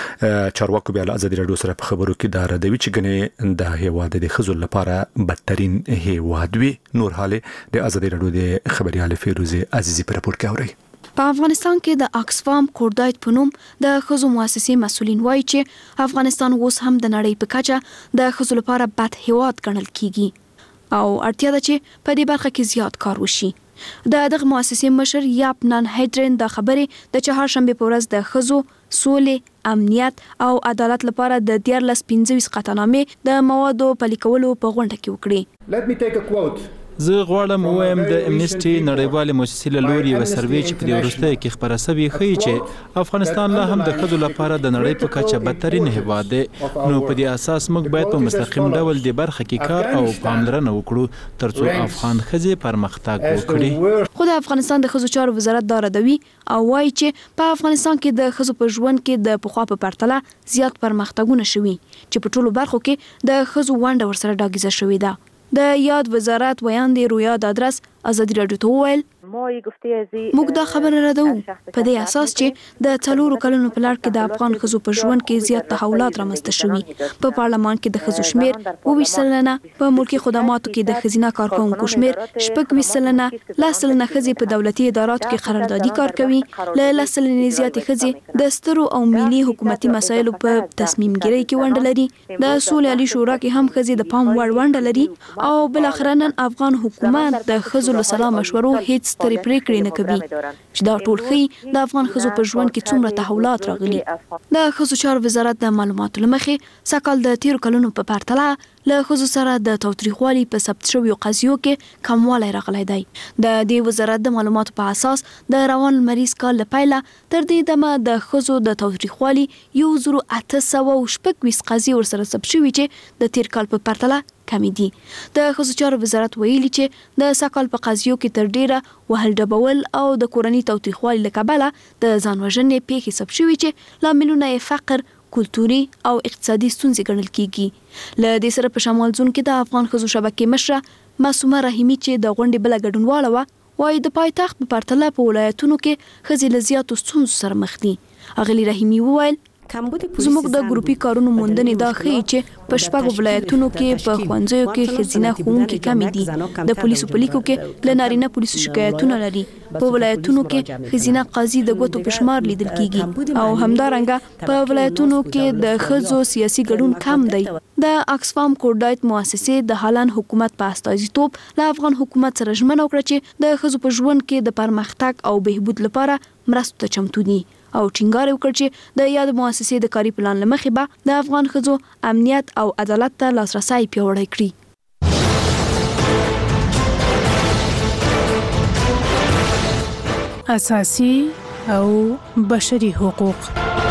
چارواکو بیا له ازادي رادیو سره په خبرو کې دا ردوي چې ګنې د هیواد د ښځو لپاره بدترین هیواد وي. نور حال د ازادي رادیو د خبريال فیروزه عزیزی پر راپور کوي. په افغانستان کې د اکسفام کورداید په نوم د ښځو مؤسسې مسؤلین وایي چې افغانستان اوس هم د نړۍ په کچه د ښځو لپاره بد هیواد ګڼل کیږي او اړتیا ده چې په دې برخه کې زیات کار وشي. د دغه مؤسسې مشر یاپ نان هیدرن د خبرې د چهارشنبه په ورځ د ښځو سولې، امنیت او عدالت لپاره د 15 قطعنامې د موادو پلي کولو په غونډه کې وکړي. Let me take a quote. زه غواړم وایم د امنیسټي نړیوالې مؤسسې له لوري یو سروې چې په دې وروستیو کې خبره شوې ښیي چې افغانستان لا هم د ښځو لپاره د نړۍ په کچه بدترین هیواد دی. نو په دې اساس موږ باید په مستقیم ډول د برخه کې کار او پاملرنه وکړو ترڅو افغان ښځې پرمختګ وکړي. خو د افغانستان د ښځو چارو وزارت دا ردوي او وایي چې په افغانستان کې د ښځو په ژوند کې د پخوا په پرتله زیات پرمختګونه شوي چې په ټولو برخو کې د ښځو ونډه ورسره ډاګیزه شوې ده. د یاد وزارت ویاندې رویا دادرس ازادي راډیو ته وویل موږ دا خبره ردو په دې اساس چې د 4 کلونو په لړ کې د افغان ښځو په ژوند کې زیات تحولات رامنځته شوي. په پارلمان کې د ښځو شمیر 22%، په ملکي خدماتو کې د ښځینه کارکونکو شمیر 26%، 10% ښځې په دولتي اداراتو کې قراردادي کار کوي، له 10% زیاتې ښځې د سترو او ملي حکومتي مسایلو په تصمیم ګیرۍ کې ونډه لري. د سولې عالی شورا کې هم ښځې د پام وړ ونډه لري او بل اخر نن افغان حکومت د ښځو له سلا مشورو هیڅ سترې پریکړې نه کوي چې دا ټول ښيي د افغان ښځو په ژوند کې څومره تحولات راغلي. د ښځو چارو وزارت د معلوماتو له مخې سږ کال د 13 کلونو په پرتله له ښځو سره د تاوتریخوالي په ثبت شویو قضیو کې کموالی راغلی دی. د دې وزارت د معلوماتو په اساس د روان لمریز کال له پیله تر دې دمه د ښځو د تاوتریخوالي 1826 قضیې ورسره ثبت شوي چې د تیر کال په پرتله کمی دي. د ښځو چارو وزارت ویلي چې د سږ کال په قضیو کې تر ډیره وهل ډبول او د کورنۍ تاوتریخوالي له کبله د ځان وژنې پیښې ثبت شوي چې لاملونه یې فقر، کلتوري او اقتصادي ستونزې ګڼل کیږي. له دې سره په شمال زون کې د افغان ښځو شبکې مشره معصومه رحیمي چې د غونډې بله ګډونواله وه وایي د پایتخت په پرتله په ولایتونو کې ښځې له زیاتو ستونزو سره مخ دي. اغلې رحیمي وویل زموږ د ګروپي کارونو موندنې دا ښیي چې په 6 ولایتونو کې په ښوونځیو کې ښځینه ښوونکي کمې دي. د پولیسو په لیکو کې له نارینه پولیسو شکایتونه لري. په ولایتونو کې ښځینه قاضي د ګوتو په شمار لیدل کیږي او همدارنګه په ولایتونو کې د ښځو سیاسي ګډون کم دی. د اکسفام کوډایت مؤسسې د هالند حکومت په استازیتوب له افغان حکومت سره ژمنه وکړه چې د ښځو په ژوند کې د پرمختګ او بهبود لپاره مرستو ته چمتو دي او ټینګار وکړ چې د یاد مؤسسې د کاري پلان له مخې به د افغان ښځو امنیت او عدالت ته لاسرسی پیاوړی کړي. اساسي او بشري حقوق.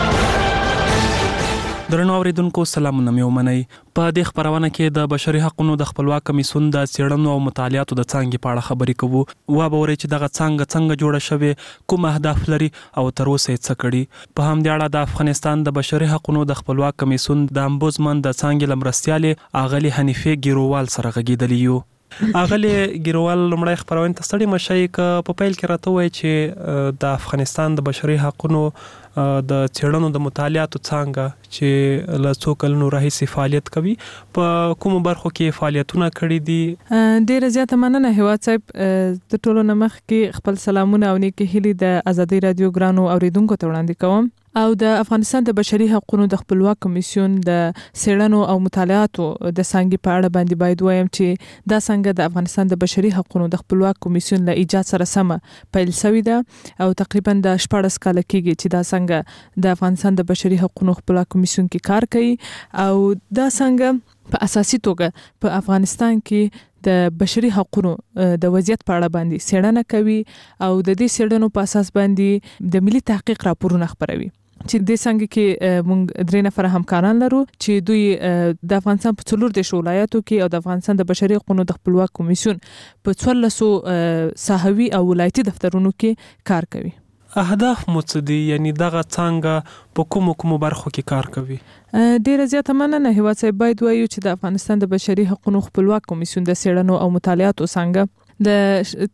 درنو اوریدونکو سلامونه مې ومنئ. په دې خبرونه کې د بشري حقوقو د خپلواک کمیسیون د څېړنو او مطالعاتو د څانګې په اړه خبرې کوو. وبورئ چې دغه څنګه جوړه شوې، کوم اهداف لري او تر اوسه یې څه کړي. په همدې اړه د افغانستان د بشري حقوقو د خپلواک کمیسیون د امبوزمن د څانګې لمرستیالې اغلی حنیفه ګیروال سره غږیدلی یو. اغلی ګیروال لمړی خبرونه ته ستړي مشي ک په پیل کې راته وایي چې د افغانستان د بشري حقوقو د څېړنو د مطالعاتو څنګه چې له څو کلونو راهیسې فعالیت کوي، په کومو برخو کې فعالیتونه کړي دي؟ ډیره زیاته مننه هیواد صاحب. د ټولو نه مخکې خپل سلامونه او نیکې هیلې د ازادي رادیو ګرانو اوریدونکو ته وړاندې کوم او د افغانستان د بشري حقوقو د خپلواک کمیسیون د څېړنو او مطالعاتو د څنګه په اړه باندې باید وایم چې دا څنګه د افغانستان د بشري حقوقو د خپلواک کمیسیون له ایجاد سره سم پیل شوې ده او تقریبا د 14 کال کېږي چې دا څنګه د افغانستان د بشري حقوقو خپلواک کمیسیون کې کار کوي او دا څنګه په اساسي توګه په افغانستان کې د بشري حقوقو د وضعیت په اړه باندې څېړنه کوي او د دې څېړنو په اساس باندې د ملي تحقیق راپورونه خپروي. چې د څنګه کې موږ 3 نفر همکاران لرو چې دوی د افغانستان په 14 ولایتو کې او د افغانستان د بشري حقوقو د خپلواک کمیسیون په 1400 ساحوي او ولایتي دفترونو کې کار کوي. اهداف مو څه دي؟ یعنی دغه څنګه په کومو برخو کې کار کوي؟ ډیره زیاته مننه هیواد صاحب. باید وایو چې د افغانستان د بشري حقوقو خپلواک کمیسیون د څېړنو او مطالعاتو څنګه د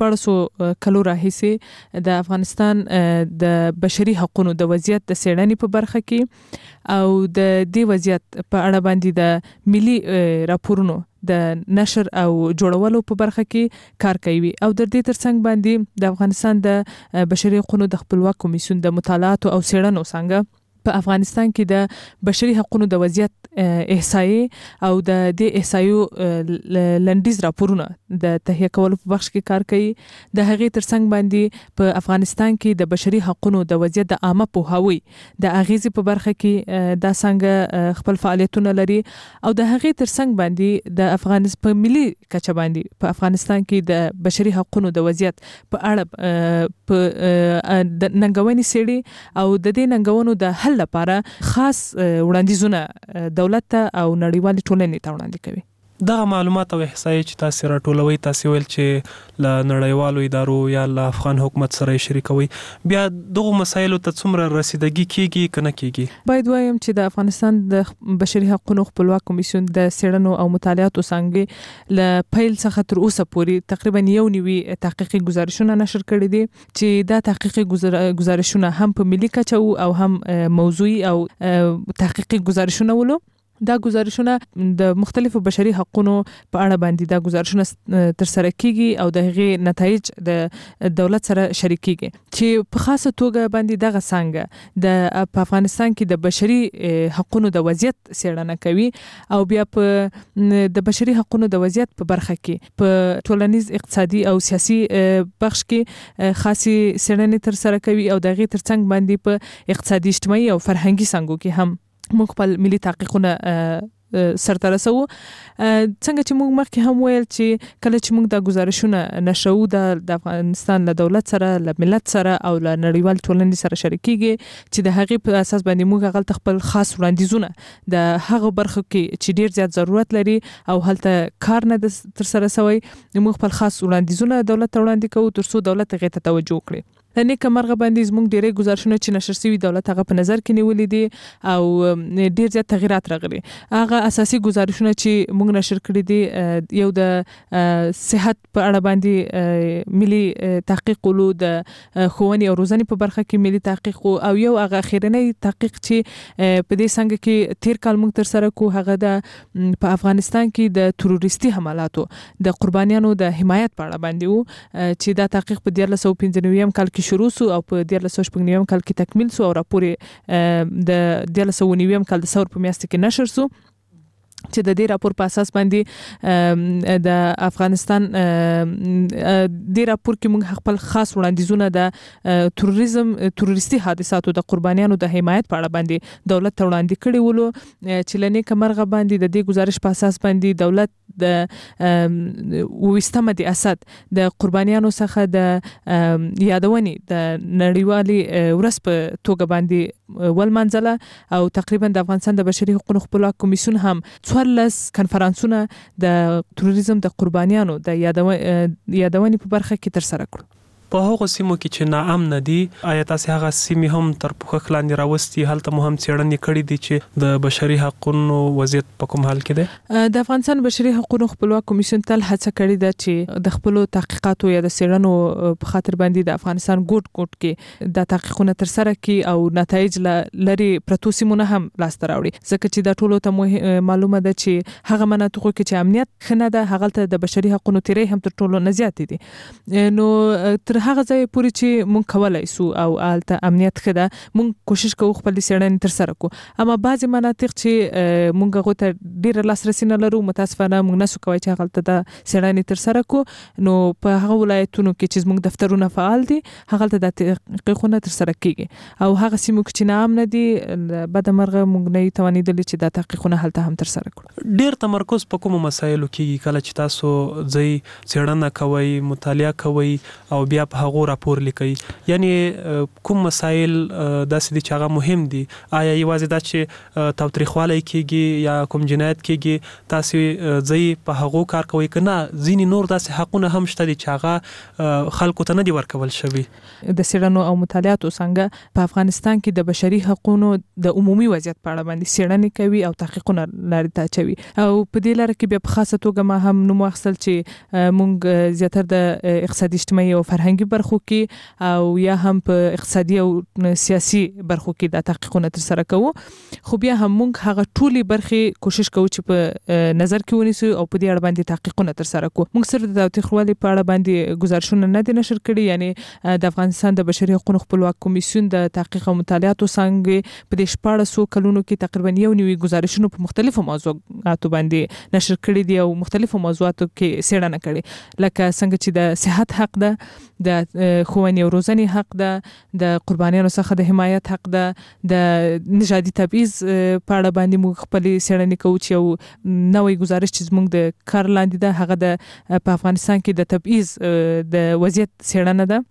13 کلو راهیسې د افغانستان د بشري حقوقو د وضعیت د څېړنې په برخه کې او د دې وضعیت په اړه باندې د ملي راپورونو د نشر او جوړولو په برخه کې کار کوي او د دې ترڅنګ باندې د افغانستان د بشري حقوقو د خپلواک کمیسیون د مطالعاتو او څېړنو څنګه په افغانستان کې د بشري حقوقو د وضعیت احصایې او د دې احصایو لنډیز راپورونه د تهیه کولو په بخش کې کار کوي. د هغې ترڅنګ باندې په افغانستان کې د بشري حقوقو د وضعیت د عامه پوهاوي د اغیزې په برخه کې دا څنګه خپل فعالیتونه لري او د هغې ترڅنګ باندې د افغانستان په ملي کچه باندې په افغانستان کې د بشري حقوقو د وضعیت په اړه په ننګونې سړي او د دې ننګونو د لپاره خاص وړاندیزونه دولت ته او نړیوال ټولنې ته وړاندې کوي. دغه معلومات او احصایې چې تاسو راټولوي، تاسو ویل چې له نړیوالو ادارو یا له افغان حکومت سره شریکوي، بیا دغه مسایلو ته څومره رسیدګي کیږي کنه کیږي؟ باید وایم چې د افغانستان د بشري حقوقو خپلواک کمیسیون د څېړنو او مطالعاتو څنګه له پیل څخه تر اوسه پورې تقریبا 1 تحقیقي گزارشونه نشر کړي دي چې دا تحقیقي گزارشونه هم په ملي کچه او هم موضوعي او تحقیقي گزارشونه ولو. دا گزارشونه د مختلفو بشري حقوقو په اړه باندې دا گزارشونه تر سره کیږي او د هغې نتایج د دولت سره شریکيږي چې په خاصه توګه باندې دغه څنګه د افغانستان کې د بشري حقوقو د وضعیت څېړنه کوي او بیا په د بشري حقوقو د وضعیت په برخه کې په ټولنیز اقتصادي او سیاسي بخش کې خاصي څېړنې تر سره کوي او د هغې ترڅنګ باندې په اقتصادي اجتماعي او فرهنګي څانګو کې هم موږ خپل ملي تحقیقونه سرته رسو. څنګه چې موږ مخکې هم ویل چې کله چې موږ د گزارشونه نشو د افغانستان له دولت سره، له ملت سره او له نړیوال ټولنې سره شریکيږي چې د هغې په اساس باندې موږ هغه خپل خاص وړاندیزونه د هغه برخو کې چې ډیر زیات ضرورت لري او هلته کار نه تر سره شوی، موږ خپل خاص وړاندیزونه دولت ته وړاندې کوو ترڅو دولت هغې ته توجه وکړي. نیکه مرغه باندې زموږ ډېرې گزارشونه چې نشر شوي دولت هغه په نظر کې نیولې دي او ډېر زیات تغیرات راغلي. هغه اساسي گزارشونه چې موږ نشر کړي دي یو د صحت په اړه باندې ملي تحقیق ولو، د ښوونې او روزنې په برخه کې ملي تحقیق او یو هغه اخیرنی تحقیق چې په دې څنګه کې تیر کال موږ تر سره کو هغه د په افغانستان کې د تروریستي حملاتو د قربانیانو د حمایت په اړه باندې وو چې دا تحقیق په 1995 کال کې شروع سو او په 1999 کال کې تکمیل سو او راپور د 1999 کال د ثور په میاشت کې نشر سو چې د دې راپور په اساس باندې د افغانستان د راپور کې موږ خپل خاص وړاندیزونه د تروریستي حادثاتو د قربانیانو د حمایت په اړه باندې دولت ته وړاندې کړي ولو چې لنې کمرغه باندې د دې گزارش په اساس باندې دولت د وستمه د اسد د قربانیانو څخه د یادونې د نړیوالي ورځ په توګه باندې ولمنځله او تقریبا د افغانستان د بشري حقوقو خپلواک کمیسیون هم 14 کنفرانسونه د تروریزم د قربانیانو د یادونې په برخه کې تر سره کړو. په هغه سیمو کې چې ناامن دي، آیا تاسو هغه سیمې هم تر پوښښ لاندې راوستي؟ هلته مو هم څېړنې کړې دي چې د بشري حقوقو وضعیت په کوم حال کې دی؟ د افغانستان بشري حقوقو خپلواک کمیسیون تل هڅه کړې ده چې د خپل تحقیقاتو یا د څېړنو په خاطر باندې د افغانستان ګوټ کې د تحقیقونه تر سره کړي او نتایج لري پرتو سیمونه هم لاسته راوړي، ځکه چې دا ټولو ته معلومه ده چې هغه مناطقو کې چې امنیت ښه نه ده هغه ته د بشري حقوقو تیرې هم تر ټولو نه زیاتې دي. نو تر هغه ځای پورې چې مونږ کولای سو او الته امنیت ښه ده مونږ کوشش کوو خپل څېړنې تر سره کوو. اما بعضې مناطق چې مونږ هغو ته ډېره لاسرسي نه لرو، متاسفانه مونږ نسو کولی چې هغلته د څېړنې تر سره کوو. نو په هغه ولایتونو کې چې زموږ دفترونه فعال دي هغلته د تحقیقونه تر سره کیږي او هغه سیمو کې چې ناامنه دي بدمرغه مونږ نه توانېدلي چې دا تحقیقونه هلته هم تر سره کړو. ډېر تمرکز په کومو مسایلو کېږي کله چې تاسو ځئ څېړنه کوئ، مطالعه کوئ او بیا په هغو راپور لیکي؟ یعنی کوم مسایل داسې دي چې هغه مهم دي؟ آیا یوازې دا چې تاوتریخوالی کېږي یا کوم جنایت کېږي تاسو ځئ په هغو کار کوئ که نه ځینې نور داسې حقونه هم شته دي چې هغه خلکو ته نه دي ورکول شوي؟ د څېړنو او مطالعاتو څنګه په افغانستان کې د بشري حقوقو د عمومي وضعیت په اړه باندې څېړنې کوي او تحقیقونه لارې ته اچوي او په دې لاره کې بیا په خاصه توګه ما هم نوم واخیستل چې موږ زیاتره د اقتصادي اجتماعي او فرهنګي برخو کې او یا هم په اقتصادي او سیاسي برخو کې د تحقیقونه تر سره کوو، خو بیا هم موږ هغه ټولې برخې کوشش کوو چې په نظر کې ونیسو او په دې اړه باندې تحقیقونه تر سره کوو. موږ صرف د تاوتریخوالي په اړه باندې گزارشونه نه دي نشر کړي، یعنی د افغانستان د بشري حقوقو خپلواک کمیسیون د تحقیق او مطالعاتو څنګه په دې 1400 کلونو کې تقریبا 1 گزارشونه په مختلفو موضوعاتو باندې نشر کړي دي او مختلفو موضوعاتو کې څېړنه کړي، لکه څنګه چې د صحت حق ده، د ښوونې او روزنې حق ده، د قربانیانو څخه د حمایت حق ده، د نژادي تبعیض په اړه باندې موږ خپلې څېړنې کوو چې یو نوی گزارش چې زموږ د کار لاندې ده هغه د په افغانستان کې د تبعیض د وضعیت څېړنه ده.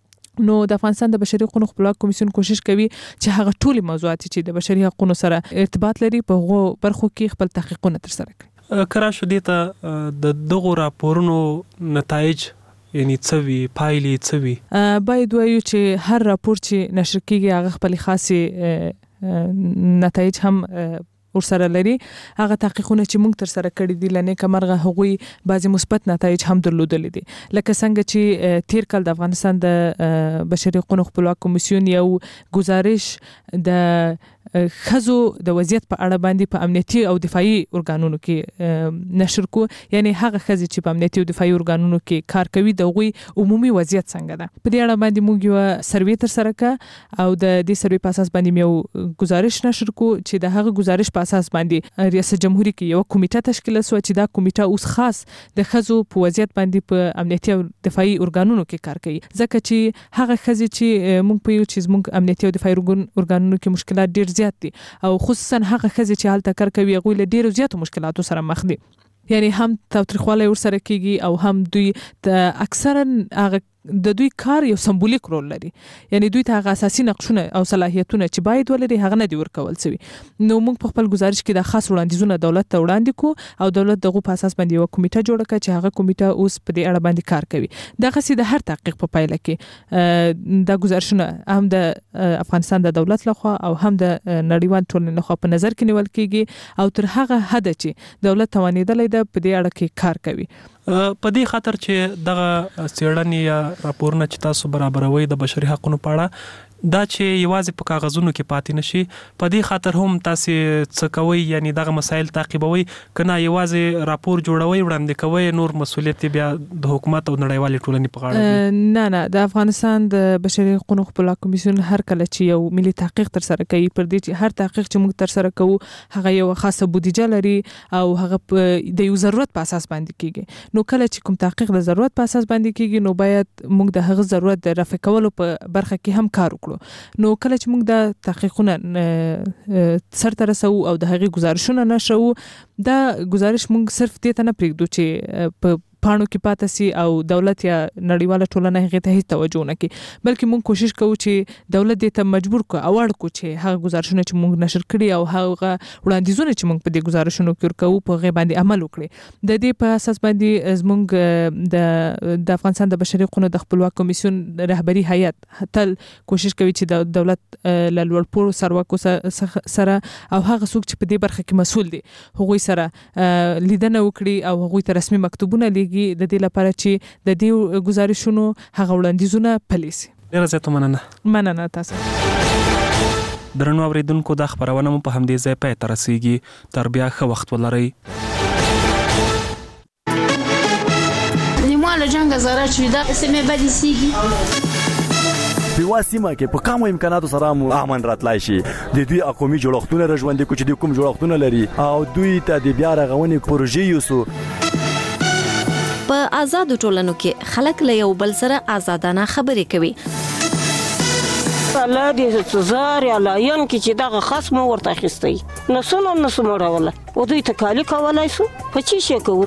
نو د افغانستان د بشري حقوقو خپلواک کمیسیون کوشش کوي چې هغه ټولې موضوعات چې د بشري حقوقو سره ارتباط لري په هغو برخو کې خپل تحقیقونه تر سره کړي. کرا شو دیته د دغه راپورونو نتایج یعنی څوي پایلې څوي باید وایو چې هر راپور چې نشر کیږي هغه خپل خاصه نتایج هم ورسره لري. هغه تحقیقونه چې موږ تر سره کړی دي لنه کمرغه هغوی بعضی مثبت نتایج هم درلودل دي. لکه څنګه چې تیر کال د افغانستان د بشري حقوقو خپلواک کمیسیون یو گزارش د خزو د وضعیت په اړه باندې په امنیتي او دفاعي ارګانونو کې نشر کو، یعنی هغه خزي چې په امنیتي او دفاعي ارګانونو کې کار کوي د غوي عمومي وضعیت څنګه ده. په دې اړه باندې موږ یو سروې تر سره کا او د دې سروې په اساس باندې یو گزارش نشر کو چې د هغه گزارش په اساس باندې ریاست جمهوریت کې یو کمیټه تشکیل شو چې دا کمیټه اوس خاص د خزو په وضعیت باندې په امنیتي او دفاعي ارګانونو کې کار کوي، ځکه چې هغه خزي چې موږ په یو چیز موږ امنیتي او دفاعي ارګانونو کې مشکلات ډیر زیات دي او خصوصا هغه خزي چې هلته کار کوي هغه له ډیرو زیاتو مشکلاتو سره مخ دي. یعنی هم تاوتریخوالی ورسره کیږي او هم دوی د اکثرا هغه د دوی کار یو سمبولیک رول لري، یعنی دوی ته هغه اساسي نقشونه او صلاحیتونه چې باید ولري هغه نه دی ورکول شوی. نو موږ په خپل گزارش کې د خاص وړاندیزونه دولت ته وړاندې کو او دولت دغه په اساس باندې یو کمیټه جوړه کړه چې هغه کمیټه اوس په دې اړه باندې کار کوي. دغه سي د هر تحقیق په پایله کې د گزارشونه هم د افغانستان د دولت لخوا او هم د نړیوال ټولنې لخوا په نظر کې نیول کیږي او تر هغه حد چې دولت توانیدلې ده په دې اړه کې کار کوي. په دې خاطر چې دغه څېړنې یا راپورونه چې تاسو برابروي د بشري حقوقو په اړه دا چې یوازې په کاغذونو کې پاتې نشي، په دې خاطر هم تاسو څه کوي، یعنی دغه مسایل تعقیبوي کنه یوازې راپور جوړوي وړاندې کوي، نور مسولیت بیا د حکومت او نړیوال ټولنې په غاړه نه د افغانستان د بشري حقوقو خپلواک کمیسیون هر کله چې یو ملي تحقیق تر سره کوي پر دې چې هر تحقیق چې موږ تر سره کوو هغه یو خاصه بودیجه لري او هغه د یو ضرورت په اساس باندې کیږي. نو کله چې کوم تحقیق د ضرورت په اساس باندې کیږي نو باید موږ د هغه ضرورت د رفع کولو په برخه کې هم کار وکړو. نو کله چې موږ د تحقیقونه سرته رسو او د هغې گزارشونه نشو، دا گزارش موږ صرف دې ته نه پرېږدو چې په پاڼو کې پاتې سي او دولت یا نړیواله ټولنه هغې ته هیڅ توجه نه کوي، بلکې موږ کوشش کوو چې دولت دې ته مجبور کړو او اړ کړو چې هغه گزارشونه چې موږ نشر کړي او هغه وړاندیزونه چې موږ په دې گزارشونو کې ورکوو په هغې باندې عمل وکړي. د دې په اساس باندې زموږ د افغانستان د بشري حقوقو د خپلواک کمیسیون رهبري هیئت تل کوشش کوي چې د دولت له لوړپوړو چارواکو سره او هغه څوک چې په دې برخه کې مسؤل دي هغوی سره لیدنه وکړي او هغوی ته رسمي مکتوبونه لیږي د دې لپاره چې د دې گزارشونو هغه وړاندیزونه پلي سي. ډیره زیاته مننه تاسو. درنو اوریدونکو دا خبرونه مو په همدې ځای پای ته رسیږي. تر بیا ښه وخت ولرئ. لیمو له جنګ زاره چې دا سمې بدې سیږي په واسمه کې په کومو امکاناتو سره مو امن راتلای شي. د دوی اقومي جوړښتونه رژوندې کو چې د کوم جوړښتونه لري او دوی ته د بیا رغونې پروژې یوسو. په آزادو ټولنو کې خلک له یو بل سره آزادانه خبرې کوي. الله دې سزار یا لاین کې چې دغه خصم ورته اخیستی نسونه مړوله او دوی تکالی کولای شو په چی شي کوو.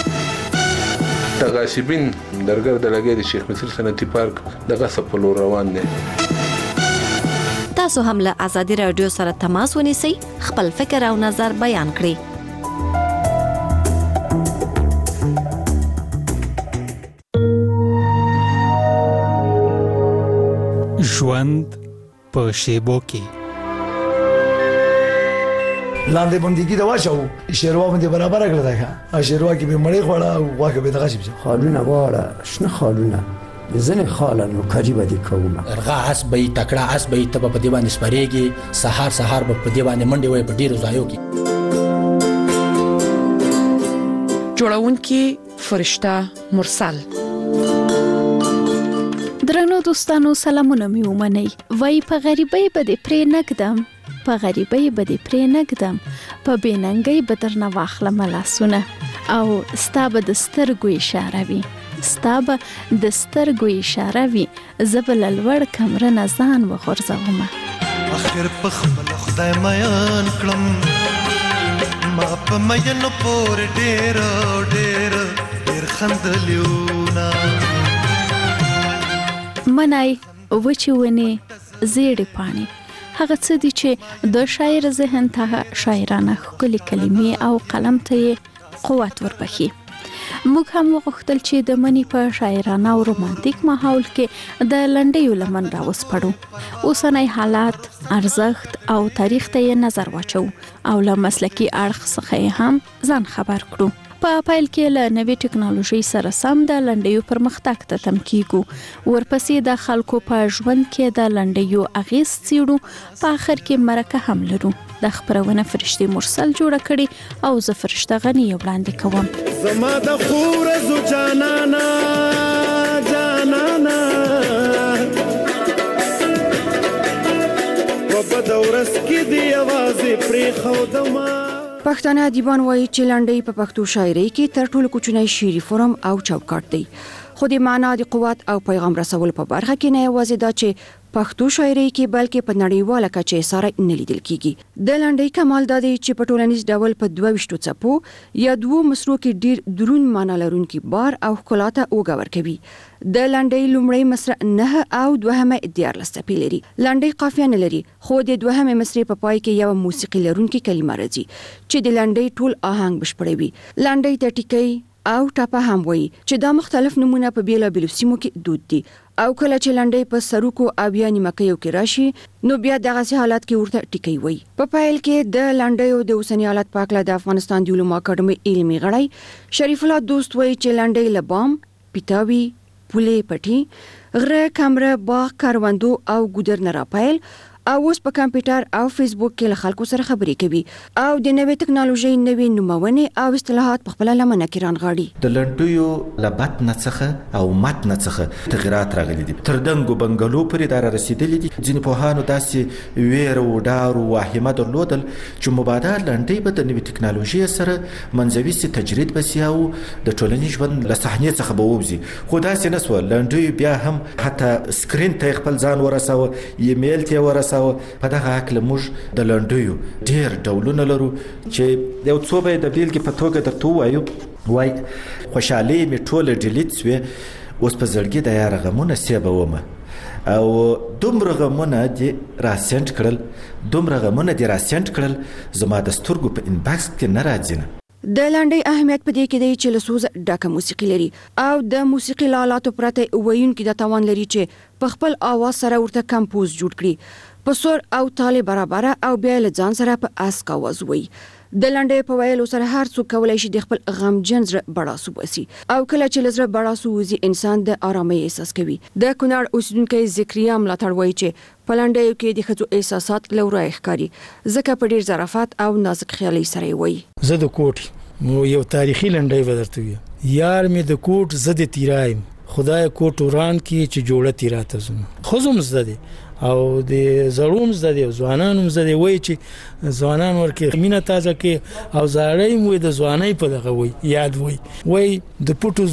تغاصبین درګر د لګي د شیخ مصر صنعتي پارک دغه سپلو روان دي. تاسو هم له آزادي رادیو سره تماس ونیسئ، خپل فکر او نظر بیان کړئ. ژوند په شیبو کې لاندې بندګي دا واچو شیروا باندې برابر کړل دا شیروا کې به مړې خوړه او واکه به دغه شي خالونه واړه شنه خالونه ځنه خالانو کاجی باندې کومه ارغا اس به تکړه اس به تب په دی باندې سپریږي سحر به په دی باندې منډي وای په ډیرو ځایو کې جوړونکي فرشته مرسل. درنو دوستانو سلامونه می ومنئ. وای په غریبۍ به دې پرې نګدم، په غریبۍ به دې پرې نګدم، په بېننګۍ به درنه واخلم لاسونه او ستا به د سترګو اشاره وي، ستا به د سترګو اشاره وي، زه به له لوړ کمره نه ځان وغورځومه. اخر په خپل خدای میان کړم ما په مینو پورې ډېر خندلیونه منای وچې ونې زیړې پاڼې هغه څه دي چې د شاعر ذهن ته شاعرانه ښکلې کلمې او قلم ته یې قوت وربخي. موږ هم وغوښتل چې د منی په شاعرانه او رومانتیک ماحول کې د لنډیو لمن راوسپړو. اوسنۍ حالات، ارزښت او تاریخ ته نظر واچو او له مسلکي اړخ څخه هم ځان خبر کړو. په پایل کې له نوې ټکنالوژي سره سم د لنډیو پرمختګ ته تم کیږو. ورپسې د خلکو په ژوند کې د لنډیو اغیز څیړو. په آخر کې مرکه هم لرو. د خبرونه فرشتي مرسل جوړه کړي او زه فرشته غني وړاندې کوم. زما د خور زو جانانا جانانا و بدورس کې دی आवाज پرې خو دما. پښتانه ادیبان وایي چې لنډۍ په پښتو شاعرۍ کې تر ټولو کوچنی شعري فورم او چوکاټ دی. خو د معنا د قوت او پیغام رسول په برخه کې نه یوازې دا چې پښتو شاعرۍ کې بلکې په نړیواله کچه سره نه لیدل کیږي. د لنډۍ کمال دا دی چې په ټولنیز ډول په 22 څپو یا 2 مصرو کې ډیر درون معنا لرونکي بار او ښکلاته اوګور کوي. د لنډۍ لومړی مصرع 9 او دوهمه 14 څپې لري. لنډۍ قافیه نه لري، خو د دوهمه مصرع په پای کې یو موسیقي لرونکي کلمه راځي چې د لنډۍ ټول آهنګ بشپړوي. لنډۍ ته ټکی او ټاپه هم وایي چې دا مختلف نمونه په بیلابیلو سیمو کې دود دي. او کله چې لنډۍ په سروکو او یا نیمکیو کې راشي نو بیا دغه حالت کې ورته ټکی وایي. په پایل کې د لنډیو د اوسنی حالت په اړه د افغانستان د علومو اکاډمي علمي غړی شریف الله دوست وایي چې لنډۍ لبام، پیتاوي، پولې پټي، غره، کمره، باغ، کاروندو او ګودر نه راپایل او اوس په کمپیوټر او فیسبوک کې له خلکو سره خبرې کوي او د نوې ټکنالوژي نوې نومونه او اصطلاحات په خپل لمنه کې رانغاړي. د لنډیو لبات نڅخه او مات نڅخه تغیرات راغلي دي. تر دنګو بنګلو پورې دا رسیدلي دي. ځینې پوهانو داسې ویر او ډار او واهمه درلودل چې مبادا لنډۍ به د نوې ټکنالوژي سره منځوي سي تجرید بسیاو د ټولنیز ژوند له صحنې څخه به ووځي. خو داسې نسو. لنډۍ بیا هم حتی سکرین ته خپل ځان ورساوه، ایمیل ته ورساوه. په دغه حق موږ د لنډیو ډیر ډولونه لرو چې یو څو به د بیلګې په توګه درته وایو. وای خوشحالي می ټوله ډیلیټ سوې، اوس په زړګي د یار غمونه سیبه ومه او دومره غمونه دي راسنټ کړل زما د سترګو په انباکس کې نه راځي. د لنډۍ اهمیت په دې کې دی چې له سوز ډکه موسیقي لري او د موسیقي لالاتو پرته وایونکي د توان لري چې په خپل आवाज سره ورته کمپوز جوړ کړي، په سور او تال برابر او بیا له ځان سره په اسک आवाज وایي. د لنډۍ په ویلو سره هر څوک کولای شي د خپل غمجن زړه بړاسو وسی او کله چې لزړه بړاسو وزي انسان د آرامۍ احساس کوي. د کونړ اوسیدونکو ذکریا ملاتړ وایي چې په لنډیو کې د ښځو احساسات لورای ښکاري ځکه په ډیر ظرافت او نازک خیالي سره وایي. زه د کوټ مو یو تاریخي لنډۍ ودرته ویم. یار می د کوټ زده تیرایم، خدای کوټ وران کی چې جوړه تیراته زم. خزم زده او د زړوم زده ځوانانو زده وای چې ځوانان ورکه مینه تازه کې او زړی مو د ځوانۍ په دغه وای یاد وای د پټو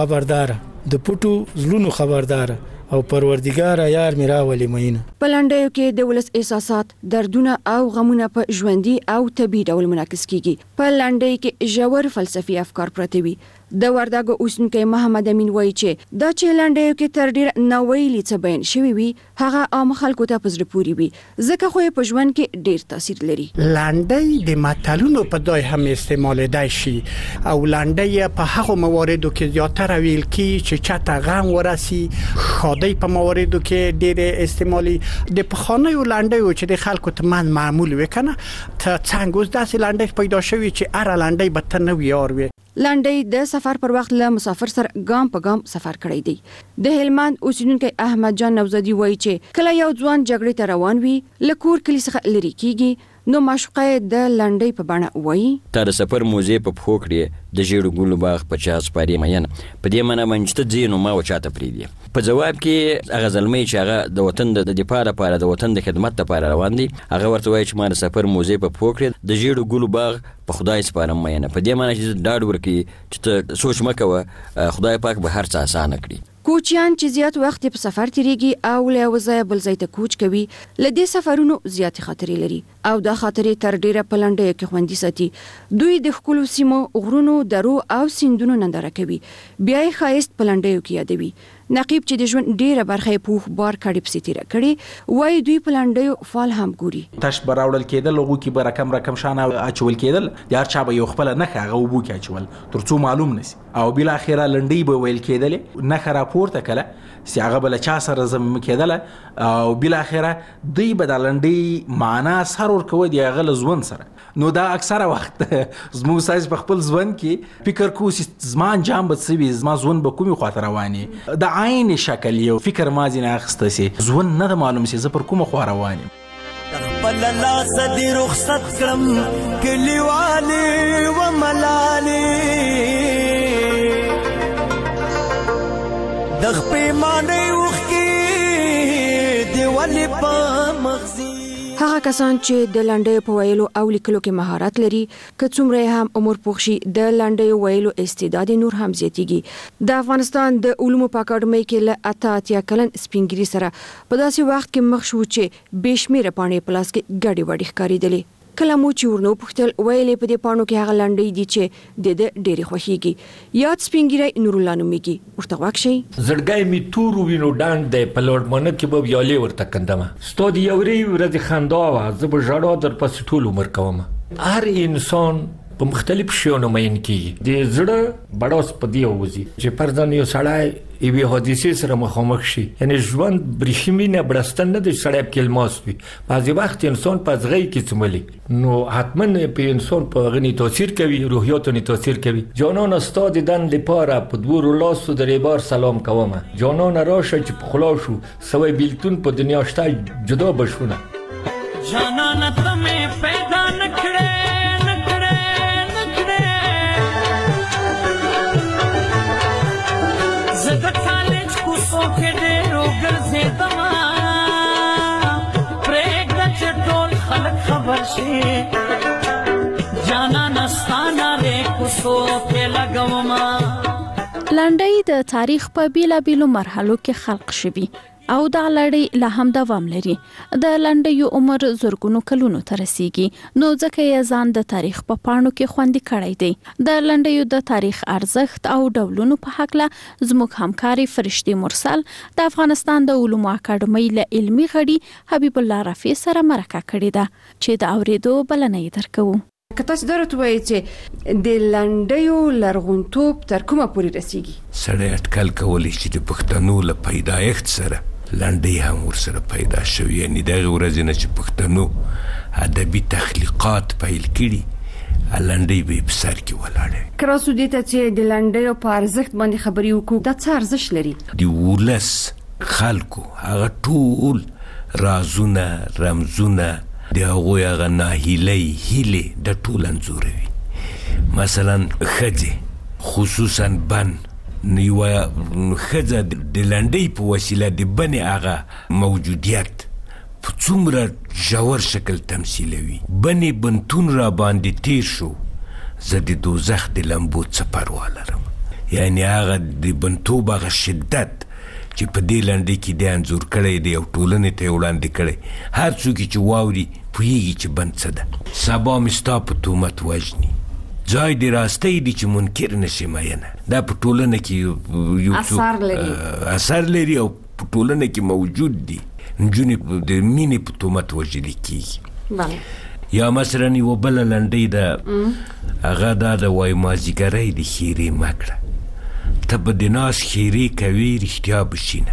زلونو خبردار او پروردگار یار میرا ولی مینه. په لنډیو کې د ولس احساسات، دردونه او غمونه په ژوندۍ او طبيعي ډول منعکس کیږي. په لنډۍ کې ژور فلسفي افکار پراته وي. د وردګو اوسنکي محمد امین وایي چې دا چې لنډیو کې تر ډیر نوویلي څه بیان شوی وي هغه عام خلکو ته پزړه پوری وي ځکه خو په ژوند کې ډیر تاثیر لري. لنډۍ د متلونو په ځای هم استعمالېدای شي او لنډۍ په هغه مواردو کې زیاتره ویل کی چې چاته غم ورسي، خادي په مواردو کې ډیر استعمالي. د پخوانیو لنډیو چې د خلکو ته من معمول وکنه ته څنګه اوس داسې لنډۍ پیدا شوی چې اره لنډۍ به ته نو یار وي. لنډۍ د سفر پر وخت له مسافر سره ګام په ګام سفر کړی دی. د هلمند اوسیدونکو احمد جان نوزادي وایي چې کله یو ځوان جګړې ته روان وي لکور کلی څخه لری کیږي نو معشوقه د لنډۍ په بڼه وایي. تا د سفر موزه په پخو کړی د ژیړو ګلو باغ په 50 پاري مین په دې منه منځته ځینو ما وچاته پریدي. په جواب کې هغه زلمۍ چې هغه د وطن د دفاع لپاره د وطن د خدمت لپاره روان دي هغه ورته وایي چې ما د سفر موزه په پخو کړی د ژیړو ګلو باغ په خدای سپارم مینه. په دې معنی چې ډاډ ورکړي چې ته سوچ مکوه خدای پاک به هر څه آسان کړي. کوچیان چې زیات وخت په سفر تیریږي او له وځای بل ځای ته کوچ کوي لدې سفرونو زیات خطرې لري او دا خطرې تر ډیره په لنډیو کې خوندي ساتي. دوی د خپل سیمو غرونو، درو او سیندونو ننداره کوي، بیا یې ښایست په لنډیو کې یادوي. نقیب چې د ژوند ډیره برخه په بار کړي پسې تیر کړي وای دوی په لنډیو فال هم ګوري تاش براوړل کېدل لغو کې برکم رقم شانه اچول کېدل یار چا به یو خپل نه هغه وبو کې اچول ترڅو معلوم نسی او بل اخره لنډي به ویل کېدل نه راپورته کله سی هغه بل چا سره زم کېدل او بل اخره دوی به د لنډي معنا سر ور کوي دی هغه ځوان سره نو دا اکثره وخت زمو سايز په خپل ځوان کې فکر کوو زمان جام به سوي زما ځوان به کومي خاطر رواني د عین شکل یو فکر مازی نه اخسته سي ځوان نه معلوم سي زه پر کومه خو رواني خپل لاس دې رخصت کړم کلیوالي و ملالي د خپې مانې وخکې دی ولې په مغزي هغه کسان چې د لنډیو په ویلو او لیکلو کې مهارت لري که څومره هم عمر پوښ شي د لنډیو ویلو استعداد نور هم زیاتیږي د افغانستان د علومو په اکاډمۍ کې له 88 کلن سپینګری سره په داسې وخت کې مخ شو چې بشمیره پاڼې پلاس کې ګډي وډي ښکارېدلې کله مو چې ورنو پوښتل ویلې په دې پاڼو کې هغه لنډۍ دي چې د ډېری خوښيږي یاد سپینګری نور الله نوميږي ورته واکشي زړګای می تور وینو ډاند د پلوړمنه کې به یالې ورته کندم ستو دی یوري ورځ خندا وا زب ژړا در پس ټول عمر کوم هر انسان په مختلف شیانو مین کیږي د زړه بڑاس پدی اوزي چې پردان یو سړی ایوی حادثه سره مخامخ شي یعنی ژوند برېښمینه برستن نه د سړی په کلماس وي بعضی وخت انسان په ځغی کې څملي نو حتما په انسان په غني تاثیر کوي روحیاتونی تاثیر کوي جانان استاد دن لپاره په دوه لاسو درې بار سلام کوم جانان راشه چې په خلا شو سوي بیلتون په دنیا شته جدا بشونه جانان ته پیدا نکړې خبر شي جانا نستانا ری کوسو په لګوما لنډۍ د تاریخ په بیلابیلو مرحلو کې خلق شوي او دا لړۍ لا هم دوام لري د لنډیو عمر زرګونو کلونو ته رسیږي نو ځکه یې ځان د تاریخ په پاڼو کې خوندي کړی دی د لنډیو د تاریخ ارزښت او ډولونو په حق له زموږ همکاري فرشتي مرسل د افغانستان د علومو اکاډمۍ له علمي غړي حبیب الله رفیع سره مرکه کړې ده چې د اوریدو بلنه یې درکوو که تاسو درته وایي چې د لنډیو لرغونتوب تر کومه پورې رسیږي سړی اټکل کولی چې د پښتنو له پیدایښت سره لنډۍ هم ورسره پیدا شوې یعنی دغه ورځې نه چې پښتنو ادبي تخلیقات پیل کړي لنډۍ به په سر کې ولاړې کراسو دې ته چې د لنډیو په ارزښت باندې خبرې وکړو دا څه ارزښت لري د ولس خلکو هغه ټول رازونه رمزونه د هغوی هغه ناهیلۍ هیلې د ټول انځوروي مثلا ښځې خصوصا بن یوه ښځه د لنډۍ په وسیله د بنې هغه موجودیت په څومره ژور شکل تمثیلوي بنې بنتون را باندې تیر شو زه د دوزخ د لمبو څه پروا لرم یعنی هغه د بنتوب هغه شدت چې په دې لنډۍ کې د انځور کړی دی او ټولنې ته یې وړاندې کړی هر څوک چې واوري پوهیږي چې بند څه ده سبا مې ستا په تهمت وژني ځای د راستۍ دی چې منکر نشي مینه دا په ټولنه کې یو اثر لري او په ټولنه کې موجود دي نجونې د مینې په تهمت وژلې کېږي یا مثلا یوه بله لنډۍ ده هغه دا د وای مازدیګرۍ د ښېرې مه کړه ته به د ناس ښېرې کوي رښتیا بشینه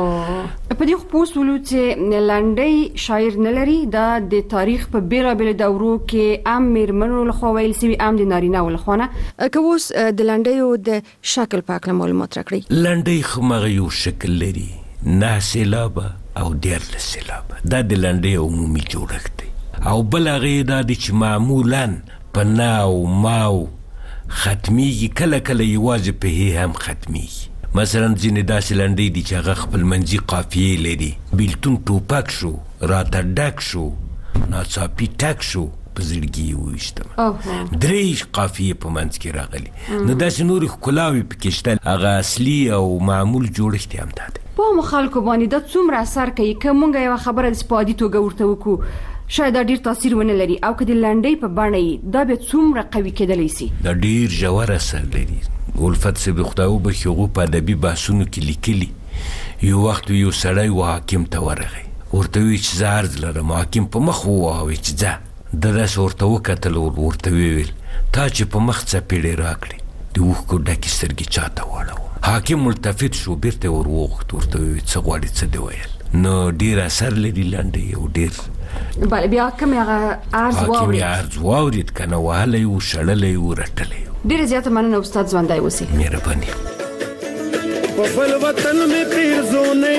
په دې خو پوسولو چې لنډۍ شاعر نه لري دا د تاریخ په بیلابیلو دورو کې ام میرمنو لخوا ویل سوي ام د نارینه‌و لخوا نه که اوس د لنډیو د شکل په اړه معلومات راکړئ لنډۍ خو مغه یو شکل لري 9 سېلابه او 14 سېلابه دا د لنډۍ عمومي جوړښت دی او بل هغې دا دی چې معمولا په ناو ماو ختمیږي کله کله یوازې په هی هم ختمیږي مثلا ځینې داسې لنډۍ دي چې هغه خپل منځي قافیې لري بیلتون ټوپک شو راته ډک شو ناڅاپي ټک شو په زړګي یې وویشتم 3 قافیې په منځ کې راغلي نو داسې نورې ښکلاوې پکې شته هغه اصلي او معمول جوړښت یې هم دا دی په عامو خلکو باندې دا څومره اثر کوي که مونږ یوه خبره د سپادي توګه ورته وکړو شاید دا ډیر تاثیر ونه لري او که د لنډۍ په بڼه یې دا بیا څومره قوي کېدلی سي دا ډیر ژور اثر لري الفت صاحب خدای وبخښي هغو په ادبي بحثونو کې لیکلي یو وخت یو سړی و حاکم ته ورغی ورته وی چې زه عرض لرم حاکم په مخ ووهوی چې ځه د داسې ورته وکتل ورته ویل تا چې په مخ څپېړې راکړې د اوښکو ډکې سترګې چاته واړوه حاکم ملتفت شو بیرته ور وغوښت ورته وی څه غواړې څه دې ویل نو ډېر اثر لري لنډۍ او ډېر بله بیا کوم هغه عرض حاکم یې عرض واورېد که نه وهلی و شړلی و رټلی و ډېره زیاته مننه استاد ژوندی اوسئ مهرباني په خپل وطن مې پیرزونې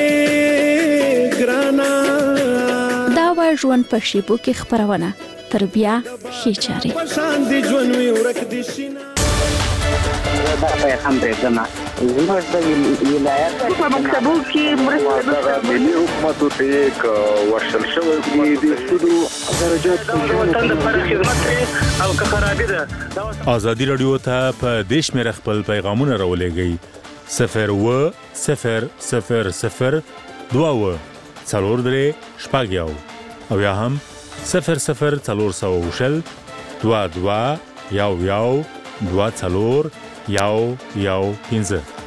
ګرانا دا و ژوند په شیبو کې خبرونه تر بیا ښې چارې شان دي ژوند وي ورک دي شینه دا پیغام درځنه زموږ د ولایت په مکتبو کې مرسته ملي حکومت ته یک ورشل شوی دی د سودو درجات وطن لپاره خدمت او که خرابې ده ازادي رادیو ته په دیش مې خپل پیغامونه راولېږئ 02000 2 څلور درې شپږ یو او یا هم 00400 22 یو 2 څلور یو 15